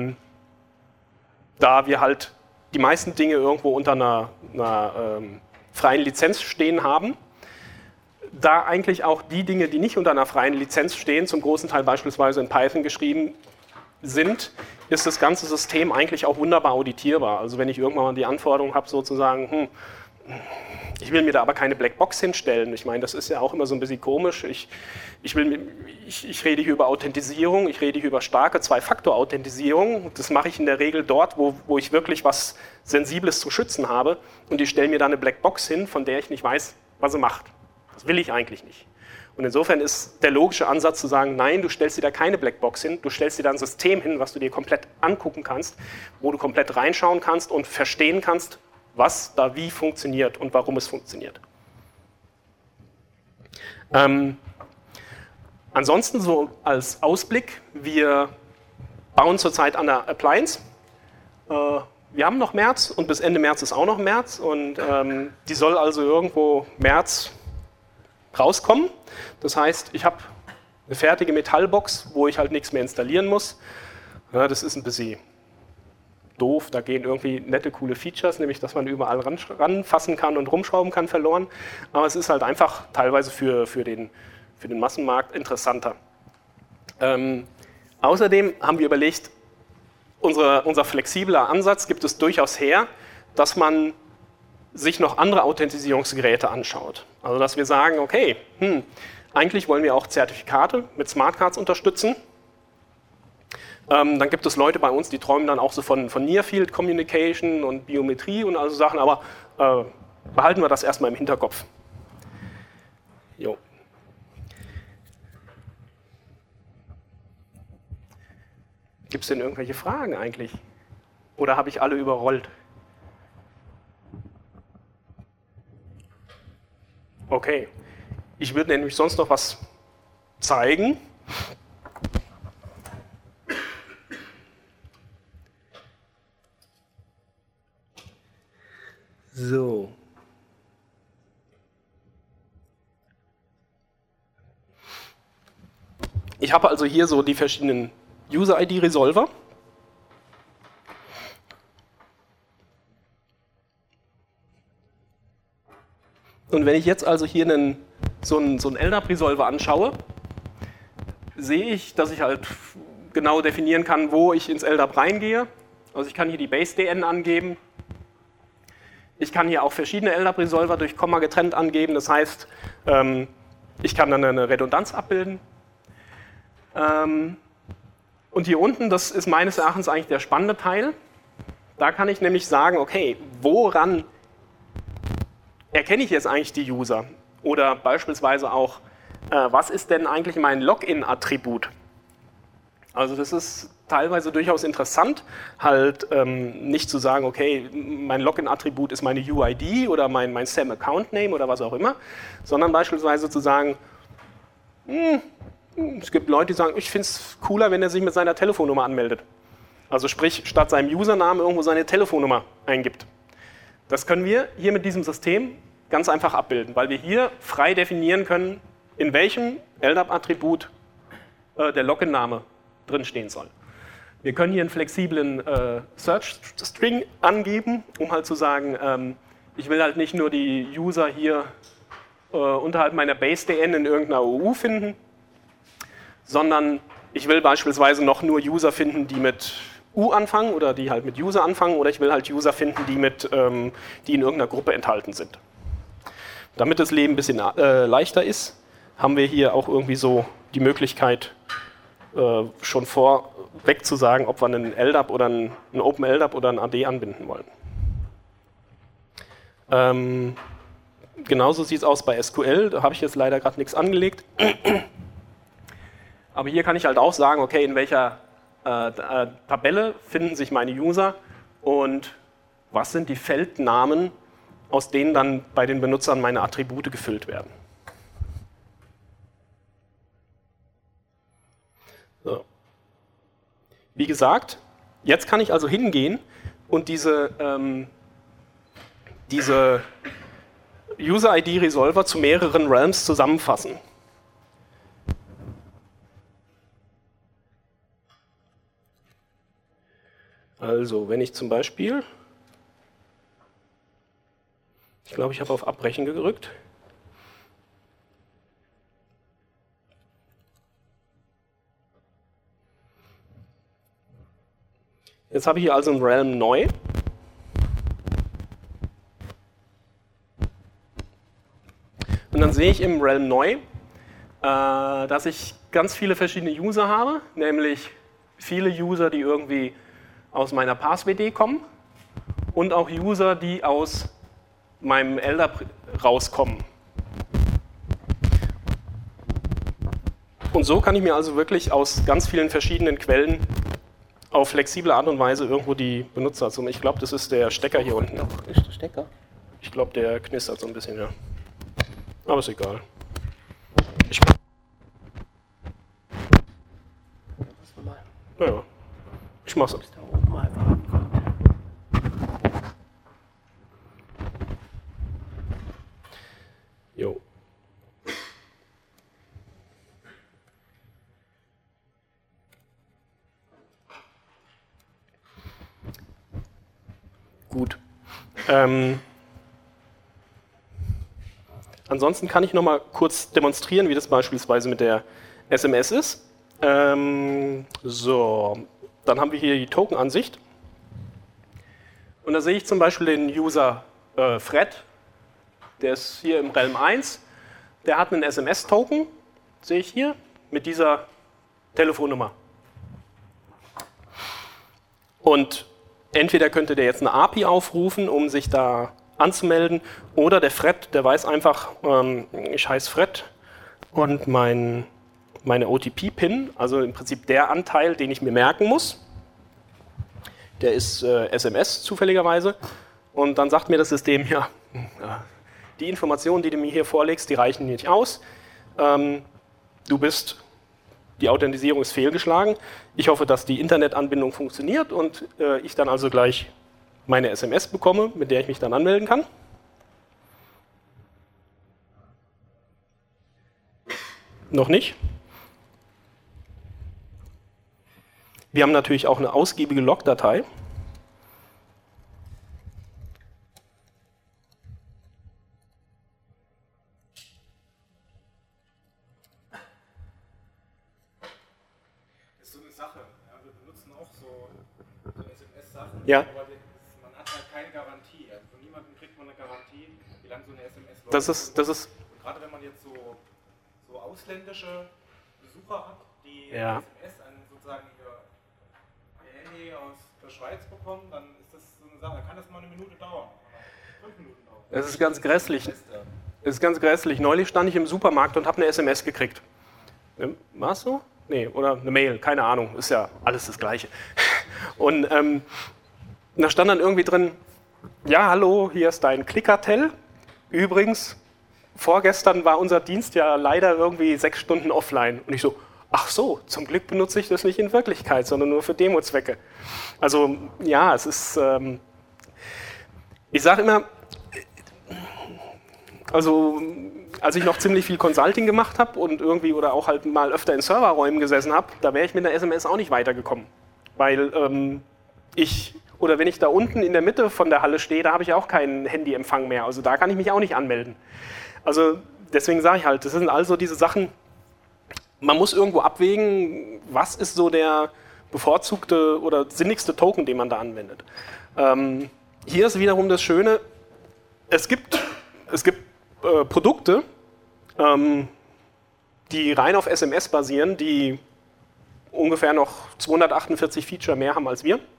da wir halt die meisten Dinge irgendwo unter einer freien Lizenz stehen haben, da eigentlich auch die Dinge, die nicht unter einer freien Lizenz stehen, zum großen Teil beispielsweise in Python geschrieben sind, ist das ganze System eigentlich auch wunderbar auditierbar. Also wenn ich irgendwann mal die Anforderung habe, sozusagen, ich will mir da aber keine Blackbox hinstellen. Ich meine, das ist ja auch immer so ein bisschen komisch. Ich rede hier über Authentisierung, ich rede hier über starke Zwei-Faktor-Authentisierung. Das mache ich in der Regel dort, wo ich wirklich was Sensibles zu schützen habe. Und ich stelle mir da eine Blackbox hin, von der ich nicht weiß, was sie macht. Das will ich eigentlich nicht. Und insofern ist der logische Ansatz zu sagen, nein, du stellst dir da keine Blackbox hin, du stellst dir da ein System hin, was du dir komplett angucken kannst, wo du komplett reinschauen kannst und verstehen kannst, was da wie funktioniert und warum es funktioniert. Ansonsten so als Ausblick, wir bauen zurzeit an der Appliance. Wir haben noch März und bis Ende März ist auch noch März und die soll also irgendwo März rauskommen. Das heißt, ich habe eine fertige Metallbox, wo ich halt nichts mehr installieren muss. Ja, das ist ein bisschen doof, da gehen irgendwie nette, coole Features, nämlich dass man überall ranfassen kann und rumschrauben kann, verloren. Aber es ist halt einfach teilweise für den Massenmarkt interessanter. Außerdem haben wir überlegt, unser flexibler Ansatz gibt es durchaus her, dass man sich noch andere Authentisierungsgeräte anschaut. Also dass wir sagen, okay, eigentlich wollen wir auch Zertifikate mit Smartcards unterstützen. Dann gibt es Leute bei uns, die träumen dann auch so von Near-Field Communication und Biometrie und also Sachen, aber behalten wir das erstmal im Hinterkopf. Jo. Gibt es denn irgendwelche Fragen eigentlich? Oder habe ich alle überrollt? Okay. Ich würde nämlich sonst noch was zeigen. So. Ich habe also hier so die verschiedenen User-ID-Resolver. Und wenn ich jetzt also hier so einen LDAP-Resolver anschaue, sehe ich, dass ich halt genau definieren kann, wo ich ins LDAP reingehe. Also ich kann hier die Base-DN angeben. Ich kann hier auch verschiedene LDAP-Resolver durch Komma getrennt angeben. Das heißt, ich kann dann eine Redundanz abbilden. Und hier unten, das ist meines Erachtens eigentlich der spannende Teil. Da kann ich nämlich sagen, okay, woran erkenne ich jetzt eigentlich die User? Oder beispielsweise auch, was ist denn eigentlich mein Login-Attribut? Also das ist teilweise durchaus interessant, halt nicht zu sagen, okay, mein Login-Attribut ist meine UID oder mein SAM-Account-Name oder was auch immer, sondern beispielsweise zu sagen, es gibt Leute, die sagen, ich finde es cooler, wenn er sich mit seiner Telefonnummer anmeldet. Also sprich, statt seinem Usernamen irgendwo seine Telefonnummer eingibt. Das können wir hier mit diesem System ganz einfach abbilden, weil wir hier frei definieren können, in welchem LDAP-Attribut der Login-Name drinstehen soll. Wir können hier einen flexiblen Search-String angeben, um halt zu sagen, ich will halt nicht nur die User hier unterhalb meiner Base-DN in irgendeiner OU finden, sondern ich will beispielsweise noch nur User finden, die mit U anfangen oder die halt mit User anfangen, oder ich will halt User finden, die in irgendeiner Gruppe enthalten sind. Damit das Leben ein bisschen leichter ist, haben wir hier auch irgendwie so die Möglichkeit, schon vorweg zu sagen, ob wir einen LDAP oder einen OpenLDAP oder einen AD anbinden wollen. Genauso sieht es aus bei SQL, da habe ich jetzt leider gerade nichts angelegt. Aber hier kann ich halt auch sagen, okay, in welcher Tabelle finden sich meine User und was sind die Feldnamen, aus denen dann bei den Benutzern meine Attribute gefüllt werden. So. Wie gesagt, jetzt kann ich also hingehen und diese User-ID-Resolver zu mehreren Realms zusammenfassen. Also, wenn ich zum Beispiel, ich glaube, ich habe auf Abbrechen gedrückt. Jetzt habe ich hier also ein Realm neu. Und dann sehe ich im Realm neu, dass ich ganz viele verschiedene User habe, nämlich viele User, die irgendwie aus meiner PassWD kommen und auch User, die aus meinem LDAP rauskommen. Und so kann ich mir also wirklich aus ganz vielen verschiedenen Quellen auf flexible Art und Weise irgendwo die Benutzer. Also ich glaube, das ist der Stecker hier unten. Doch, ist der Stecker? Ich glaube, der knistert so ein bisschen, ja. Aber ist egal. Naja, ich mach's. Da oben einfach ankommt. Jo. Gut. Ansonsten kann ich noch mal kurz demonstrieren, wie das beispielsweise mit der SMS ist. So, dann haben wir hier die Token-Ansicht. Und da sehe ich zum Beispiel den User Fred, der ist hier im Realm 1. Der hat einen SMS-Token, sehe ich hier, mit dieser Telefonnummer. Und entweder könnte der jetzt eine API aufrufen, um sich da anzumelden, oder der Fred, der weiß einfach, ich heiße Fred und meine OTP-Pin, also im Prinzip der Anteil, den ich mir merken muss, der ist SMS zufälligerweise, und dann sagt mir das System, ja, die Informationen, die du mir hier vorlegst, die reichen nicht aus, die Authentisierung ist fehlgeschlagen, ich hoffe, dass die Internetanbindung funktioniert und ich dann also gleich meine SMS bekomme, mit der ich mich dann anmelden kann. Noch nicht. Wir haben natürlich auch eine ausgiebige Logdatei. Das so eine Sache. Ja, wir benutzen auch so SMS-Sachen, Ja. aber man hat halt keine Garantie. Also von niemandem kriegt man eine Garantie, wie lange so eine SMS läuft. Das ist Und gerade wenn man jetzt so ausländische Besucher hat, die Ja. SMS an sozusagen ihr Handy aus der Schweiz bekommen, dann ist das so eine Sache, dann kann das mal eine Minute dauern. Oder 5 Minuten dauern. Es ist ganz grässlich. Es ist ganz grässlich. Neulich stand ich im Supermarkt und habe eine SMS gekriegt. Warst du? Nee, oder eine Mail, keine Ahnung. Ist ja alles das Gleiche. Und da stand dann irgendwie drin, ja, hallo, hier ist dein Klickertel. Übrigens, vorgestern war unser Dienst ja leider irgendwie 6 Stunden offline. Und ich so, ach so, zum Glück benutze ich das nicht in Wirklichkeit, sondern nur für Demo-Zwecke. Also ja, es ist, ich sage immer, also als ich noch ziemlich viel Consulting gemacht habe und irgendwie oder auch halt mal öfter in Serverräumen gesessen habe, da wäre ich mit einer SMS auch nicht weitergekommen. Weil wenn ich da unten in der Mitte von der Halle stehe, da habe ich auch keinen Handyempfang mehr. Also da kann ich mich auch nicht anmelden. Also deswegen sage ich halt, das sind also diese Sachen, man muss irgendwo abwägen, was ist so der bevorzugte oder sinnigste Token, den man da anwendet. Hier ist wiederum das Schöne, es gibt Produkte, die rein auf SMS basieren, die ungefähr noch 248 Feature mehr haben als wir.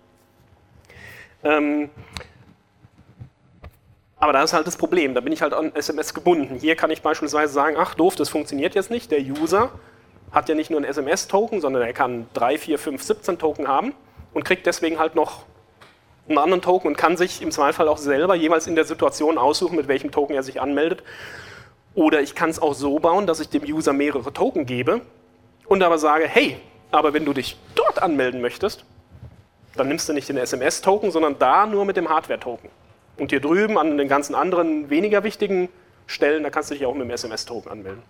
Aber da ist halt das Problem, da bin ich halt an SMS gebunden. Hier kann ich beispielsweise sagen, ach doof, das funktioniert jetzt nicht. Der User hat ja nicht nur einen SMS-Token, sondern er kann 3, 4, 5, 17 Token haben und kriegt deswegen halt noch einen anderen Token und kann sich im Zweifel auch selber jeweils in der Situation aussuchen, mit welchem Token er sich anmeldet. Oder ich kann es auch so bauen, dass ich dem User mehrere Token gebe und aber sage, hey, aber wenn du dich dort anmelden möchtest, dann nimmst du nicht den SMS-Token, sondern da nur mit dem Hardware-Token. Und hier drüben an den ganzen anderen weniger wichtigen Stellen, da kannst du dich auch mit dem SMS-Token anmelden.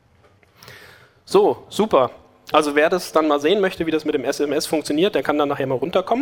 So, super. Also wer das dann mal sehen möchte, wie das mit dem SMS funktioniert, der kann dann nachher mal runterkommen.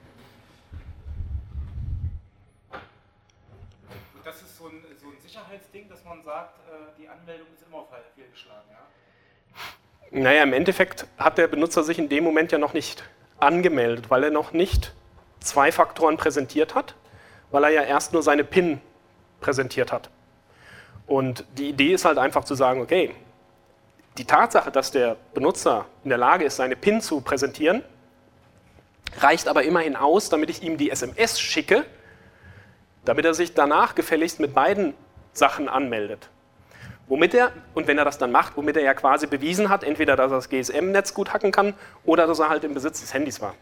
Das ist so ein Sicherheitsding, dass man sagt, die Anmeldung ist immer fehlgeschlagen, ja? Naja, im Endeffekt hat der Benutzer sich in dem Moment ja noch nicht angemeldet, weil er noch nicht 2 Faktoren präsentiert hat, weil er ja erst nur seine PIN präsentiert hat. Und die Idee ist halt einfach zu sagen, okay, die Tatsache, dass der Benutzer in der Lage ist, seine PIN zu präsentieren, reicht aber immerhin aus, damit ich ihm die SMS schicke, damit er sich danach gefälligst mit beiden Sachen anmeldet. Womit er, und wenn er das dann macht, womit er ja quasi bewiesen hat, entweder, dass er das GSM-Netz gut hacken kann oder dass er halt im Besitz des Handys war.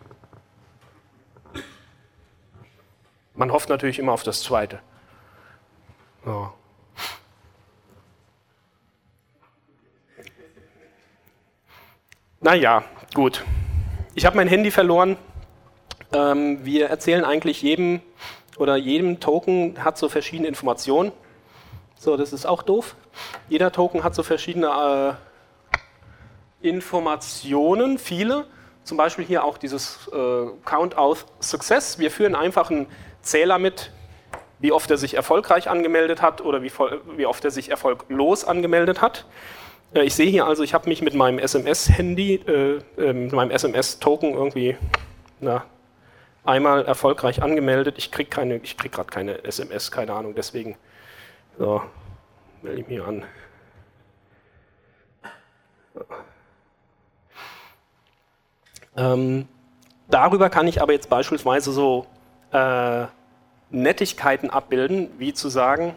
Man hofft natürlich immer auf das Zweite. So. Naja, gut. Ich habe mein Handy verloren. Wir erzählen eigentlich jedem Token hat so verschiedene Informationen. So, das ist auch doof. Jeder Token hat so verschiedene Informationen, viele. Zum Beispiel hier auch dieses Count of Success. Wir führen einfach einen Zähler mit, wie oft er sich erfolgreich angemeldet hat oder wie oft er sich erfolglos angemeldet hat. Ich sehe hier also, ich habe mich mit meinem SMS-Handy, mit meinem SMS-Token irgendwie einmal erfolgreich angemeldet. Ich krieg gerade keine SMS, keine Ahnung, deswegen so, melde ich mich an. Darüber kann ich aber jetzt beispielsweise so Nettigkeiten abbilden, wie zu sagen,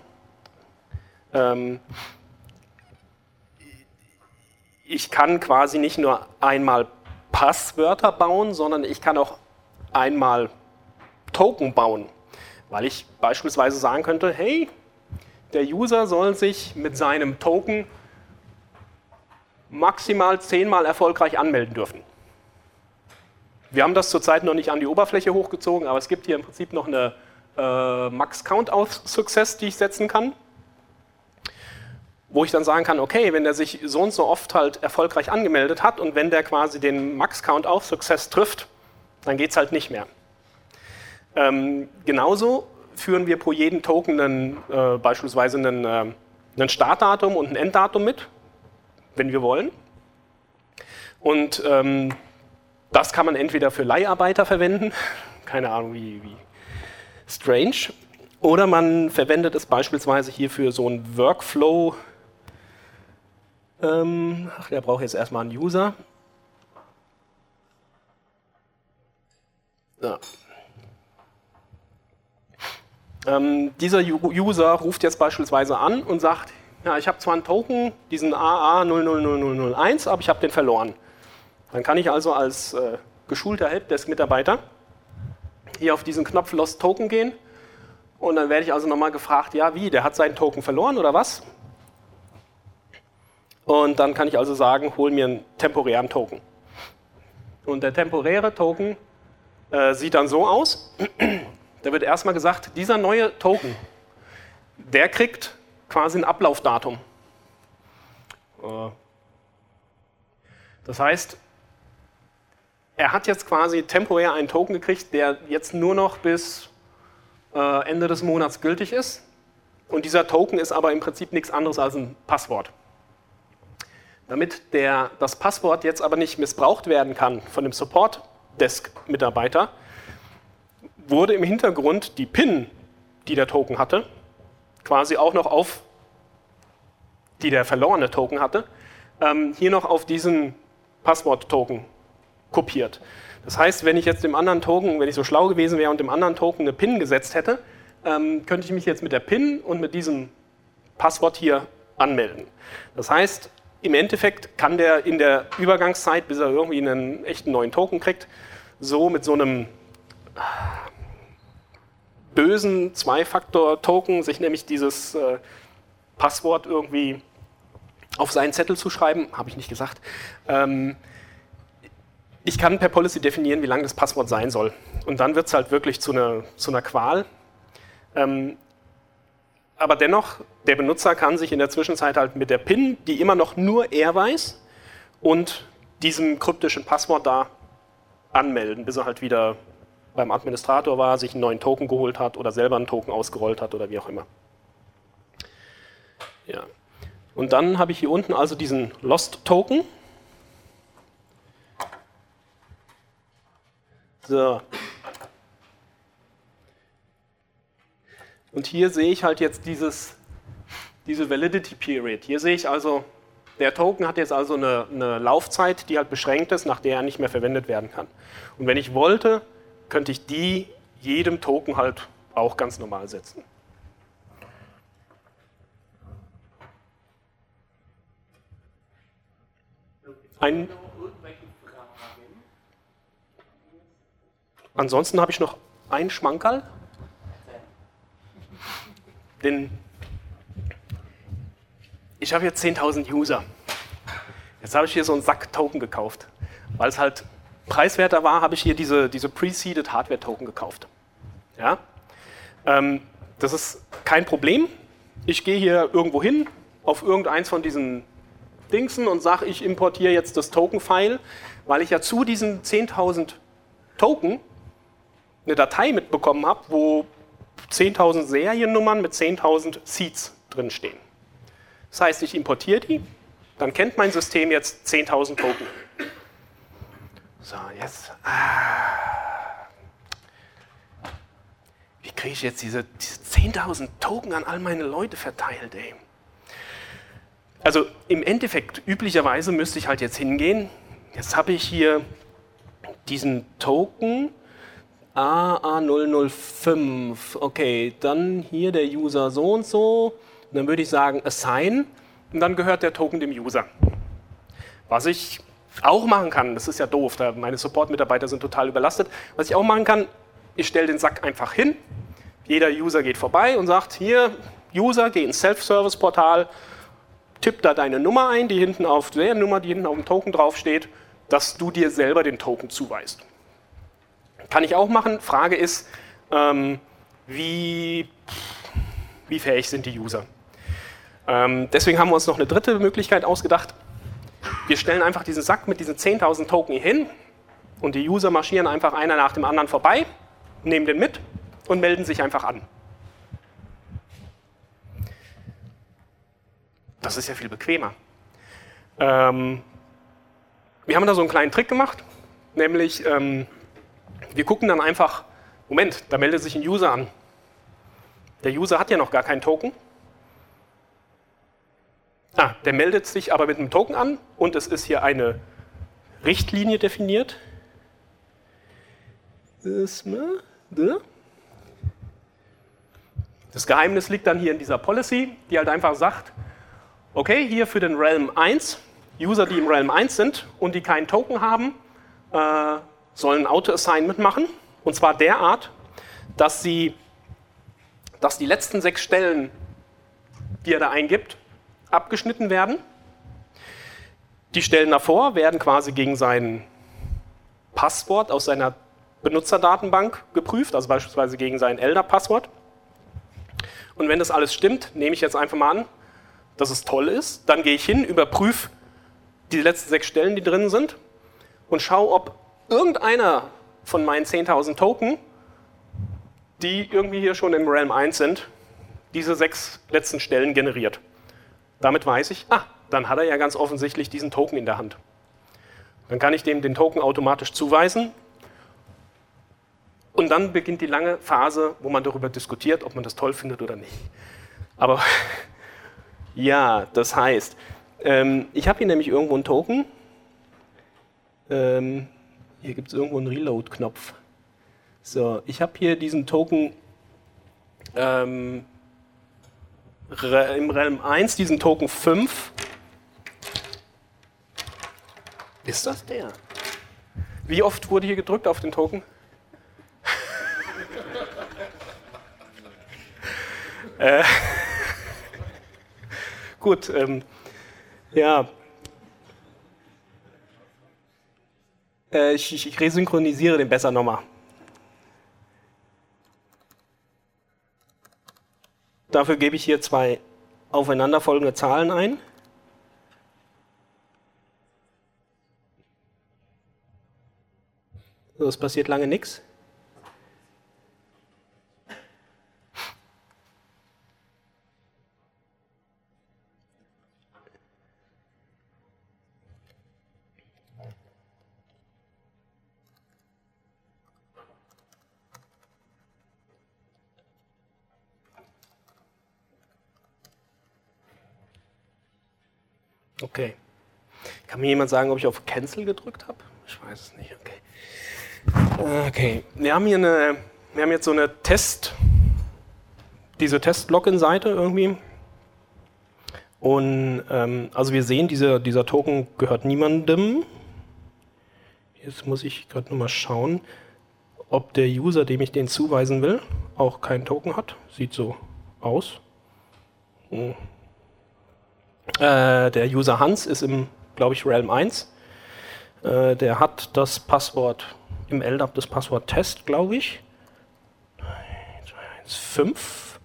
ich kann quasi nicht nur einmal Passwörter bauen, sondern ich kann auch einmal Token bauen, weil ich beispielsweise sagen könnte, hey, der User soll sich mit seinem Token maximal 10-mal erfolgreich anmelden dürfen. Wir haben das zurzeit noch nicht an die Oberfläche hochgezogen, aber es gibt hier im Prinzip noch eine Max Count of Success, die ich setzen kann, wo ich dann sagen kann, okay, wenn der sich so und so oft halt erfolgreich angemeldet hat und wenn der quasi den Max Count of Success trifft, dann geht es halt nicht mehr. Genauso führen wir pro jeden Token beispielsweise ein Startdatum und ein Enddatum mit, wenn wir wollen. Und Das kann man entweder für Leiharbeiter verwenden, keine Ahnung wie strange, oder man verwendet es beispielsweise hier für so einen Workflow. Der braucht jetzt erstmal einen User. Ja. Dieser User ruft jetzt beispielsweise an und sagt, ja, ich habe zwar einen Token, diesen AA000001, aber ich habe den verloren. Dann kann ich also als geschulter Helpdesk-Mitarbeiter hier auf diesen Knopf Lost Token gehen und dann werde ich also nochmal gefragt, ja wie, der hat seinen Token verloren oder was? Und dann kann ich also sagen, hol mir einen temporären Token. Und der temporäre Token sieht dann so aus, da wird erstmal gesagt, dieser neue Token, der kriegt quasi ein Ablaufdatum. Das heißt, er hat jetzt quasi temporär einen Token gekriegt, der jetzt nur noch bis Ende des Monats gültig ist. Und dieser Token ist aber im Prinzip nichts anderes als ein Passwort. Damit das Passwort jetzt aber nicht missbraucht werden kann von dem Support-Desk-Mitarbeiter, wurde im Hintergrund die PIN, die der Token hatte, quasi auch noch die der verlorene Token hatte, hier noch auf diesen Passwort-Token kopiert. Das heißt, wenn ich jetzt dem anderen Token, wenn ich so schlau gewesen wäre und dem anderen Token eine PIN gesetzt hätte, könnte ich mich jetzt mit der PIN und mit diesem Passwort hier anmelden. Das heißt, im Endeffekt kann der in der Übergangszeit, bis er irgendwie einen echten neuen Token kriegt, so mit so einem bösen Zwei-Faktor-Token sich nämlich dieses Passwort irgendwie auf seinen Zettel zu schreiben, habe ich nicht gesagt. Ich kann per Policy definieren, wie lang das Passwort sein soll. Und dann wird es halt wirklich zu einer Qual. Aber dennoch, der Benutzer kann sich in der Zwischenzeit halt mit der PIN, die immer noch nur er weiß, und diesem kryptischen Passwort da anmelden, bis er halt wieder beim Administrator war, sich einen neuen Token geholt hat oder selber einen Token ausgerollt hat oder wie auch immer. Ja. Und dann habe ich hier unten also diesen Lost Token. So. Und hier sehe ich halt jetzt diese Validity Period. Hier sehe ich also, der Token hat jetzt also eine Laufzeit, die halt beschränkt ist, nach der er nicht mehr verwendet werden kann. Und wenn ich wollte, könnte ich die jedem Token halt auch ganz normal setzen. Ansonsten habe ich noch einen Schmankerl. Denn ich habe jetzt 10.000 User. Jetzt habe ich hier so einen Sack Token gekauft. Weil es halt preiswerter war, habe ich hier diese Preceded Hardware Token gekauft. Ja? Das ist kein Problem. Ich gehe hier irgendwo hin, auf irgendeins von diesen Dingsen und sage, ich importiere jetzt das Token-File, weil ich ja zu diesen 10.000 Token eine Datei mitbekommen habe, wo 10.000 Seriennummern mit 10.000 Seeds drinstehen. Das heißt, ich importiere die, dann kennt mein System jetzt 10.000 Token. So, jetzt. Wie kriege ich jetzt diese 10.000 Token an all meine Leute verteilt, ey? Also im Endeffekt, üblicherweise müsste ich halt jetzt hingehen. Jetzt habe ich hier diesen Token AA005. Okay, dann hier der User so und so. Und dann würde ich sagen Assign und dann gehört der Token dem User. Was ich auch machen kann, das ist ja doof, meine Support-Mitarbeiter sind total überlastet. Was ich auch machen kann, ich stelle den Sack einfach hin. Jeder User geht vorbei und sagt, hier, User, geh ins Self-Service-Portal, tipp da deine Nummer ein, die hinten auf der Nummer, die hinten auf dem Token draufsteht, dass du dir selber den Token zuweist. Kann ich auch machen. Frage ist, wie fähig sind die User? Deswegen haben wir uns noch eine dritte Möglichkeit ausgedacht. Wir stellen einfach diesen Sack mit diesen 10.000 Token hier hin und die User marschieren einfach einer nach dem anderen vorbei, nehmen den mit und melden sich einfach an. Das ist ja viel bequemer. Wir haben da so einen kleinen Trick gemacht. nämlich wir gucken dann einfach, Moment, da meldet sich ein User an. Der User hat ja noch gar keinen Token. Der meldet sich aber mit einem Token an und es ist hier eine Richtlinie definiert. Das Geheimnis liegt dann hier in dieser Policy, die halt einfach sagt, okay, hier für den Realm 1, User, die im Realm 1 sind und die keinen Token haben, sollen Auto-Assignment machen. Und zwar derart, dass die letzten 6 Stellen, die er da eingibt, abgeschnitten werden. Die Stellen davor werden quasi gegen sein Passwort aus seiner Benutzerdatenbank geprüft, also beispielsweise gegen sein LDAP-Passwort. Und wenn das alles stimmt, nehme ich jetzt einfach mal an, dass es toll ist, dann gehe ich hin, überprüfe die letzten 6 Stellen, die drin sind und schaue, ob irgendeiner von meinen 10.000 Token, die irgendwie hier schon im Realm 1 sind, diese 6 letzten Stellen generiert. Damit weiß ich, dann hat er ja ganz offensichtlich diesen Token in der Hand. Dann kann ich dem den Token automatisch zuweisen und dann beginnt die lange Phase, wo man darüber diskutiert, ob man das toll findet oder nicht. Aber ja, das heißt, ich habe hier nämlich irgendwo einen Token. Hier gibt es irgendwo einen Reload-Knopf. So, ich habe hier diesen Token im Realm 1, diesen Token 5. Ist das der? Wie oft wurde hier gedrückt auf den Token? Gut, ja. Ich resynchronisiere den besser nochmal. Dafür gebe ich hier 2 aufeinanderfolgende Zahlen ein. So, es passiert lange nichts. Okay. Kann mir jemand sagen, ob ich auf Cancel gedrückt habe? Ich weiß es nicht. Okay. Okay. Wir haben jetzt so eine diese Test-Login-Seite irgendwie. Und also wir sehen, dieser Token gehört niemandem. Jetzt muss ich gerade nochmal schauen, ob der User, dem ich den zuweisen will, auch keinen Token hat. Sieht so aus. Der User Hans ist im, glaube ich, Realm 1. Der hat das Passwort im LDAP, das Passwort Test, glaube ich. 5.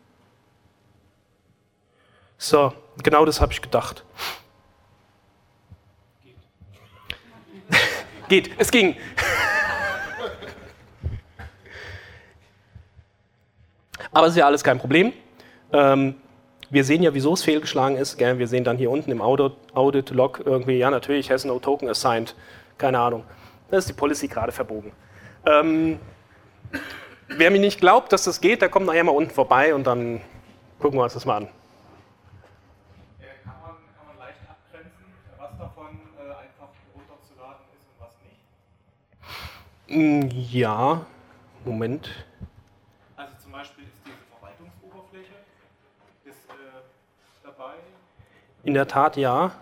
So, genau das habe ich gedacht. Geht, es ging. Aber es ist ja alles kein Problem. Wir sehen ja, wieso es fehlgeschlagen ist. Gell? Wir sehen dann hier unten im Audit-Log irgendwie, ja natürlich, has no token assigned. Keine Ahnung. Da ist die Policy gerade verbogen. Wer mir nicht glaubt, dass das geht, der kommt nachher mal unten vorbei und dann gucken wir uns das mal an. Kann man leicht abgrenzen, was davon einfach runterzuladen ist und was nicht? Ja, Moment. Also zum Beispiel ist diese Verwaltungsoberfläche dabei. In der Tat ja.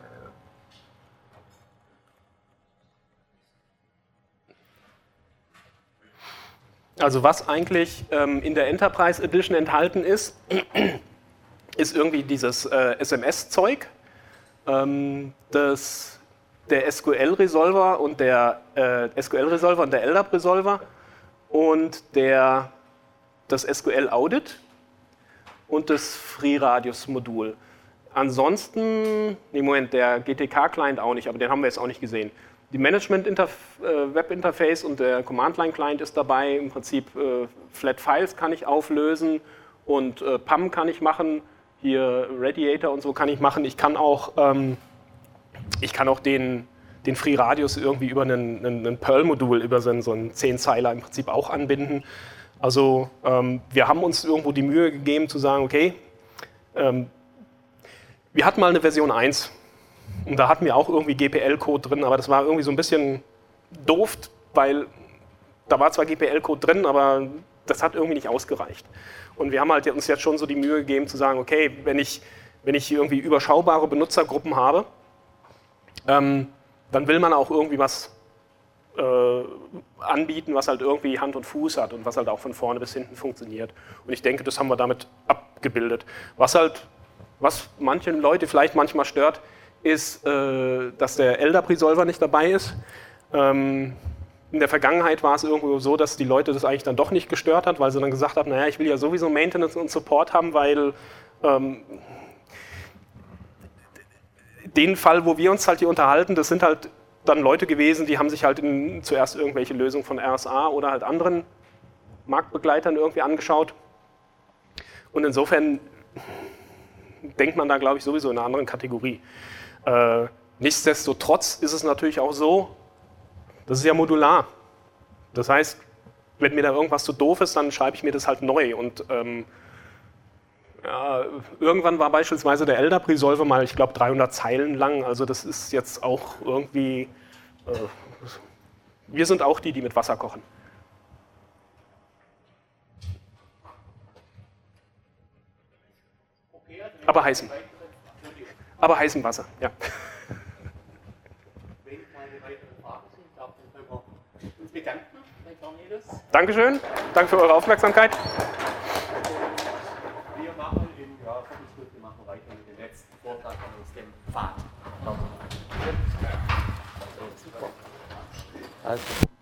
Also was eigentlich in der Enterprise Edition enthalten ist, ist irgendwie dieses SMS-Zeug, der SQL-Resolver und der LDAP-Resolver und das SQL-Audit und das FreeRadius-Modul. Ansonsten, der GTK-Client auch nicht, aber den haben wir jetzt auch nicht gesehen. Die Management-Web-Interface und der Command-Line-Client ist dabei. Im Prinzip Flat Files kann ich auflösen und PAM kann ich machen. Hier Radiator und so kann ich machen. Ich kann auch den den FreeRadius irgendwie über einen Perl-Modul, über so einen 10-Zeiler im Prinzip auch anbinden. Also wir haben uns irgendwo die Mühe gegeben zu sagen, okay, wir hatten mal eine Version 1 und da hatten wir auch irgendwie GPL-Code drin, aber das war irgendwie so ein bisschen doof, weil da war zwar GPL-Code drin, aber das hat irgendwie nicht ausgereicht. Und wir haben halt uns jetzt schon so die Mühe gegeben zu sagen, okay, wenn ich irgendwie überschaubare Benutzergruppen habe, dann will man auch irgendwie was anbieten, was halt irgendwie Hand und Fuß hat und was halt auch von vorne bis hinten funktioniert. Und ich denke, das haben wir damit abgebildet. Was manche Leute vielleicht manchmal stört, ist, dass der LDAP-Resolver nicht dabei ist. In der Vergangenheit war es irgendwo so, dass die Leute das eigentlich dann doch nicht gestört hat, weil sie dann gesagt haben, naja, ich will ja sowieso Maintenance und Support haben, weil den Fall, wo wir uns halt hier unterhalten, das sind halt dann Leute gewesen, die haben sich halt zuerst irgendwelche Lösungen von RSA oder halt anderen Marktbegleitern irgendwie angeschaut. Und insofern denkt man da, glaube ich, sowieso in einer anderen Kategorie. Nichtsdestotrotz ist es natürlich auch so, das ist ja modular. Das heißt, wenn mir da irgendwas zu doof ist, dann schreibe ich mir das halt neu. Und ja, irgendwann war beispielsweise der LDAP-Resolver mal, ich glaube, 300 Zeilen lang. Also das ist jetzt auch irgendwie, wir sind auch die mit Wasser kochen. Aber heißem. Aber heißem Wasser, ja. Wenn keine weiteren Fragen sind, dann können wir uns bedanken bei Cornelius. Dankeschön, danke für eure Aufmerksamkeit. Wir machen in Viertelstunde weiter mit dem letzten Vortrag aus dem Pfad. Also.